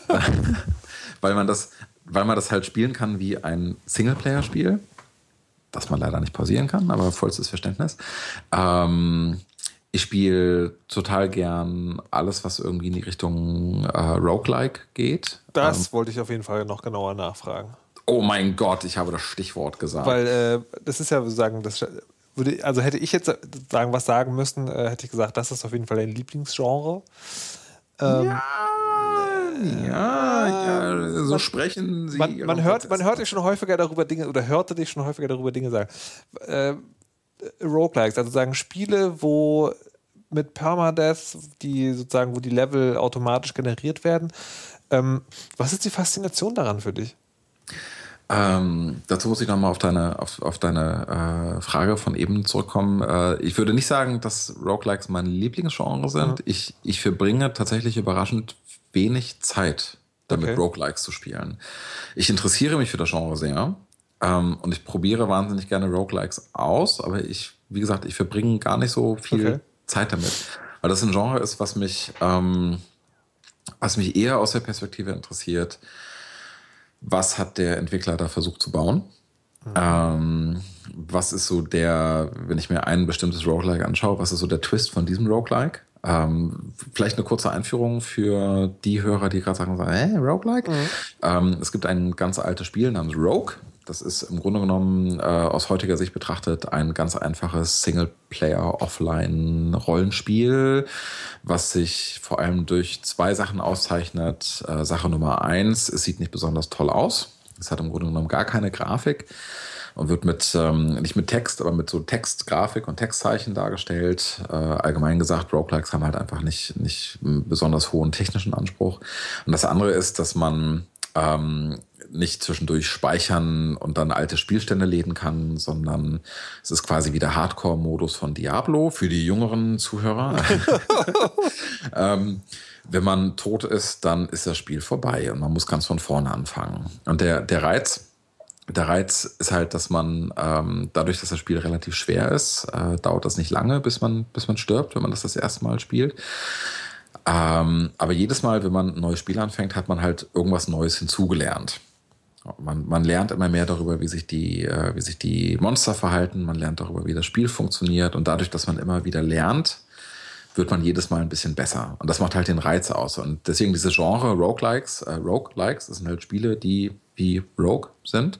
weil man das, weil man das halt spielen kann wie ein Singleplayer-Spiel, das man leider nicht pausieren kann, aber vollstes Verständnis. Ähm, ich spiele total gern alles, was irgendwie in die Richtung äh, Roguelike geht. Das Ähm, wollte ich auf jeden Fall noch genauer nachfragen. oh mein Gott, ich habe das Stichwort gesagt. Weil äh, das ist ja sozusagen, das würde, also hätte ich jetzt sagen, was sagen müssen, äh, hätte ich gesagt, das ist auf jeden Fall dein Lieblingsgenre. Ähm, ja, ja, ja, so man- sprechen sie. Man, man, ihre hört, man Prozesse. hört dich schon häufiger darüber Dinge, oder hörte dich schon häufiger darüber Dinge sagen. Äh, Roguelikes, also sagen Spiele, wo mit Permadeath, die sozusagen, wo die Level automatisch generiert werden. Ähm, was ist die Faszination daran für dich? Ähm, dazu muss ich nochmal auf deine, auf, auf deine äh, Frage von eben zurückkommen. Äh, ich würde nicht sagen, dass Roguelikes mein Lieblingsgenre sind. Mhm. Ich, ich verbringe tatsächlich überraschend wenig Zeit damit, Okay. Roguelikes zu spielen. Ich interessiere mich für das Genre sehr ähm, und ich probiere wahnsinnig gerne Roguelikes aus, aber ich, wie gesagt, ich verbringe gar nicht so viel Okay. Zeit damit. Weil das ein Genre ist, was mich, ähm, was mich eher aus der Perspektive interessiert, was hat der Entwickler da versucht zu bauen? Mhm. Ähm, was ist so der, wenn ich mir ein bestimmtes Roguelike anschaue, was ist so der Twist von diesem Roguelike? Ähm, vielleicht eine kurze Einführung für die Hörer, die gerade sagen, hä, Roguelike? Mhm. Ähm, es gibt ein ganz altes Spiel namens Rogue. Das ist im Grunde genommen äh, aus heutiger Sicht betrachtet ein ganz einfaches Singleplayer-Offline-Rollenspiel, was sich vor allem durch zwei Sachen auszeichnet. Äh, Sache Nummer eins, es sieht nicht besonders toll aus. Es hat im Grunde genommen gar keine Grafik und wird mit, ähm, nicht mit Text, aber mit so Textgrafik und Textzeichen dargestellt. Äh, allgemein gesagt, Roguelikes haben halt einfach nicht, nicht einen besonders hohen technischen Anspruch. Und das andere ist, dass man ähm, nicht zwischendurch speichern und dann alte Spielstände laden kann, sondern es ist quasi wie der Hardcore-Modus von Diablo für die jüngeren Zuhörer. ähm, wenn man tot ist, dann ist das Spiel vorbei und man muss ganz von vorne anfangen. Und der, der Reiz Der Reiz ist halt, dass man ähm, dadurch, dass das Spiel relativ schwer ist, äh, dauert das nicht lange, bis man, bis man stirbt, wenn man das das erste Mal spielt. Ähm, aber jedes Mal, wenn man ein neues Spiel anfängt, hat man halt irgendwas Neues hinzugelernt. Man, man lernt immer mehr darüber, wie sich die, äh, wie sich die Monster verhalten. Man lernt darüber, wie das Spiel funktioniert. Und dadurch, dass man immer wieder lernt, wird man jedes Mal ein bisschen besser. Und das macht halt den Reiz aus. Und deswegen diese Genre Roguelikes, äh, Roguelikes, das sind halt Spiele, die wie Rogue sind.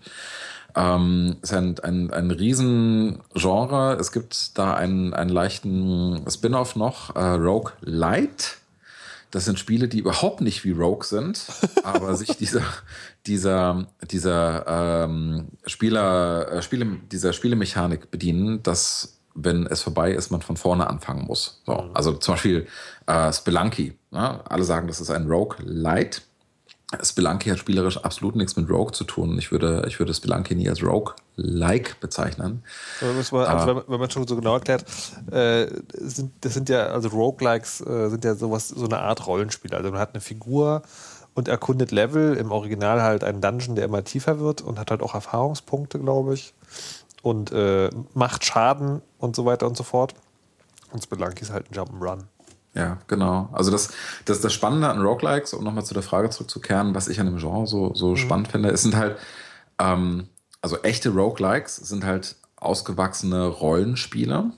Ähm, ist ein, ein, ein Riesengenre. Es gibt da einen, einen leichten Spin-off noch, äh, Rogue Lite. Das sind Spiele, die überhaupt nicht wie Rogue sind, aber sich dieser, dieser, dieser ähm, Spieler, äh, Spiele, dieser Spielemechanik bedienen, dass, wenn es vorbei ist, man von vorne anfangen muss. So, also zum Beispiel äh, Spelunky. Ne? Alle sagen, das ist ein Rogue Lite. Spelunky hat spielerisch absolut nichts mit Rogue zu tun. Ich würde, ich würde Spelunky nie als Rogue-like bezeichnen. Man, also wenn, wenn man schon so genau erklärt, äh, sind, das sind ja, also Roguelikes äh, sind ja sowas, so eine Art Rollenspiel. Also man hat eine Figur und erkundet Level, im Original halt einen Dungeon, der immer tiefer wird und hat halt auch Erfahrungspunkte, glaube ich. Und äh, macht Schaden und so weiter und so fort. Und Spelunky ist halt ein Jump'n'Run. Ja, genau. Also das, das, das Spannende an Roguelikes, um nochmal zu der Frage zurückzukehren, was ich an dem Genre so, so mhm. spannend finde, es sind halt, ähm, also echte Roguelikes sind halt ausgewachsene Rollenspiele,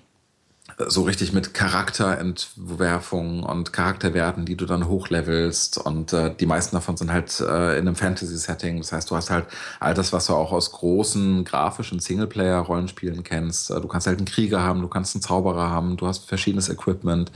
so richtig mit Charakterentwerfung und Charakterwerten, die du dann hochlevelst, und äh, die meisten davon sind halt äh, in einem Fantasy-Setting. Das heißt, du hast halt all das, was du auch aus großen grafischen Singleplayer-Rollenspielen kennst. Du kannst halt einen Krieger haben, du kannst einen Zauberer haben, du hast verschiedenes Equipment.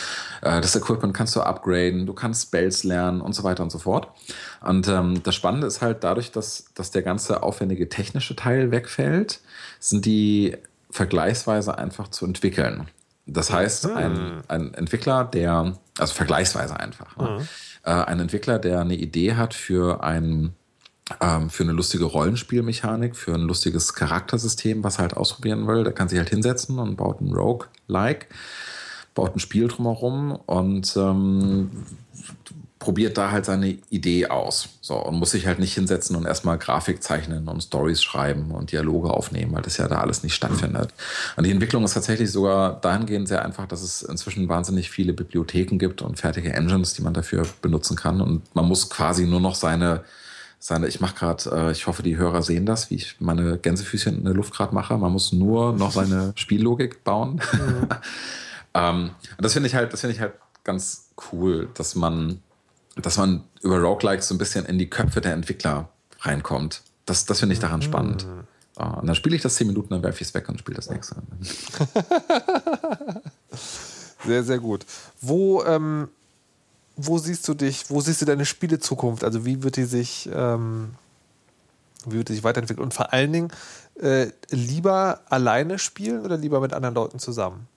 Das Equipment kannst du upgraden, du kannst Spells lernen und so weiter und so fort. Und ähm, das Spannende ist halt dadurch, dass, dass der ganze aufwendige technische Teil wegfällt, sind die vergleichsweise einfach zu entwickeln. Das heißt, ein, ein Entwickler, der, also vergleichsweise einfach, ne? mhm. äh, ein Entwickler, der eine Idee hat für ein ähm, für eine lustige Rollenspielmechanik, für ein lustiges Charaktersystem, was er halt ausprobieren will, der kann sich halt hinsetzen und baut ein Rogue-like, baut ein Spiel drumherum und ähm, probiert da halt seine Idee aus. So, und muss sich halt nicht hinsetzen und erstmal Grafik zeichnen und Stories schreiben und Dialoge aufnehmen, weil das ja da alles nicht stattfindet. Und die Entwicklung ist tatsächlich sogar dahingehend sehr einfach, dass es inzwischen wahnsinnig viele Bibliotheken gibt und fertige Engines, die man dafür benutzen kann. Und man muss quasi nur noch seine, seine ich mache gerade, äh, ich hoffe, die Hörer sehen das, wie ich meine Gänsefüßchen in der Luft gerade mache. Man muss nur noch seine Spiellogik bauen. Mhm. um, und das finde ich halt, das finde ich halt ganz cool, dass man dass man über Roguelikes so ein bisschen in die Köpfe der Entwickler reinkommt. Das, das finde ich daran spannend. Und dann spiele ich das zehn Minuten, dann werfe ich es weg und spiele das nächste. Sehr, sehr gut. Wo, ähm, wo siehst du dich, wo siehst du deine Spielezukunft? Also wie wird die sich, ähm, wie wird die sich weiterentwickeln? Und vor allen Dingen, äh, lieber alleine spielen oder lieber mit anderen Leuten zusammen?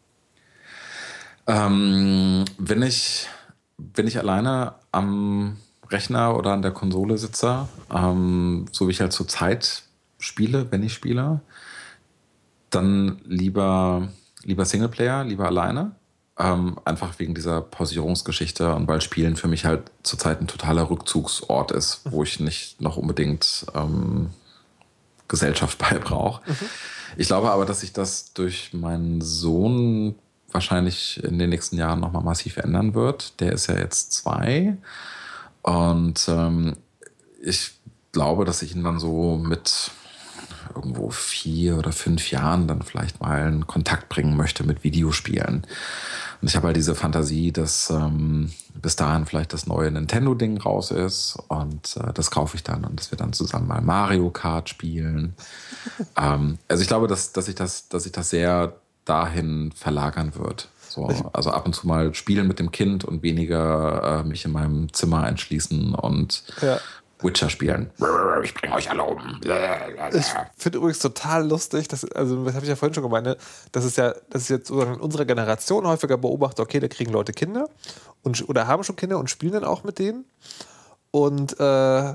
Ähm, wenn ich Wenn ich alleine am Rechner oder an der Konsole sitze, ähm, so wie ich halt zur Zeit spiele, wenn ich spiele, dann lieber, lieber Singleplayer, lieber alleine. Ähm, einfach wegen dieser Pausierungsgeschichte und weil Spielen für mich halt zurzeit ein totaler Rückzugsort ist, wo ich nicht noch unbedingt ähm, Gesellschaft bei brauche. Mhm. Ich glaube aber, dass sich das durch meinen Sohn wahrscheinlich in den nächsten Jahren nochmal massiv ändern wird. Der ist ja jetzt zwei und ähm, ich glaube, dass ich ihn dann so mit irgendwo vier oder fünf Jahren dann vielleicht mal in Kontakt bringen möchte mit Videospielen. Und ich habe halt diese Fantasie, dass ähm, bis dahin vielleicht das neue Nintendo-Ding raus ist und äh, das kaufe ich dann und dass wir dann zusammen mal Mario Kart spielen. ähm, also ich glaube, dass, dass, ich das, dass ich das sehr dahin verlagern wird. So, also ab und zu mal spielen mit dem Kind und weniger äh, mich in meinem Zimmer einschließen und Ja. Witcher spielen. Ich bringe euch alle um. Ich finde übrigens total lustig, dass, also das habe ich ja vorhin schon gemeint, ne, dass es ja, dass ich jetzt sozusagen in unserer Generation häufiger beobachte, okay, da kriegen Leute Kinder und, oder haben schon Kinder und spielen dann auch mit denen. Und äh,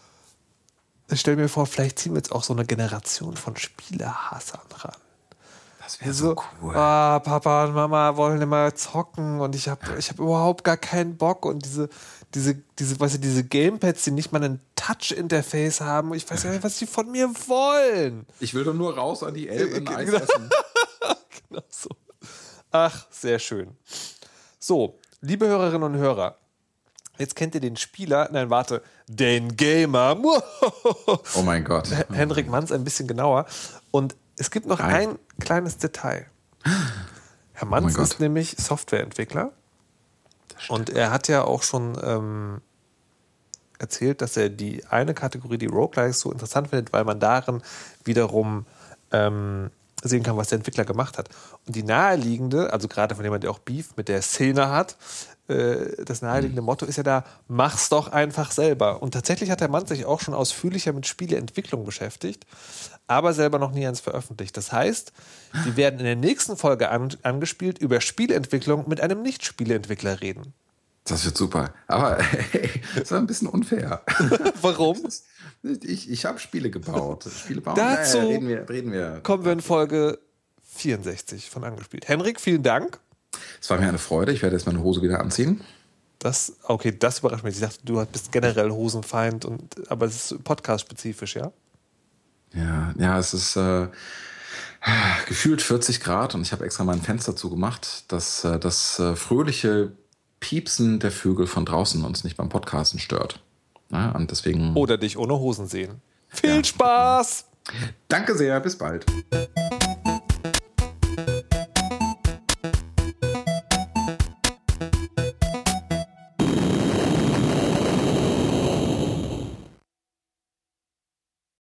ich stelle mir vor, vielleicht ziehen wir jetzt auch so eine Generation von Spielehassern ran. Das wäre So, so cool. ah, Papa und Mama wollen immer zocken und ich habe ich hab überhaupt gar keinen Bock und diese, diese, diese, weißt du, diese Gamepads, die nicht mal ein Touch-Interface haben, ich weiß ja nicht, was die von mir wollen. Ich will doch nur raus an die Elbe ein Eis Genau. essen. Genau so. Ach, sehr schön. So, liebe Hörerinnen und Hörer, jetzt kennt ihr den Spieler, nein, warte, den Gamer. Oh mein Gott. Henrik Manns ein bisschen genauer. Und es gibt noch Nein. ein kleines Detail. Herr Oh Manns mein Gott. ist nämlich Softwareentwickler und er hat ja auch schon ähm, erzählt, dass er die eine Kategorie, die Roguelikes, so interessant findet, weil man darin wiederum ähm, sehen kann, was der Entwickler gemacht hat. Und die naheliegende, also gerade von jemandem, der auch Beef mit der Szene hat, äh, das naheliegende Motto ist ja da, mach's doch einfach selber. Und tatsächlich hat der Mann sich auch schon ausführlicher mit Spieleentwicklung beschäftigt, aber selber noch nie eins veröffentlicht. Das heißt, die werden in der nächsten Folge an, angespielt, über Spieleentwicklung mit einem Nicht-Spieleentwickler reden. Das wird super. Aber hey, das war ein bisschen unfair. Warum? Ich, ich habe Spiele gebaut. Spiele bauen. Dazu Naja, reden wir, reden wir. Kommen wir in Folge vierundsechzig von angespielt. Henrik, vielen Dank. Es war mir eine Freude. Ich werde jetzt meine Hose wieder anziehen. Das, okay, das überrascht mich. Ich dachte, du bist generell Hosenfeind, und, aber es ist podcast-spezifisch, ja? Ja, ja, es ist äh, gefühlt vierzig Grad und ich habe extra mein Fenster zugemacht, dass äh, das äh, fröhliche Piepsen der Vögel von draußen uns nicht beim Podcasten stört. Ja, und deswegen. Oder dich ohne Hosen sehen. Viel Ja. Spaß! Danke sehr, bis bald.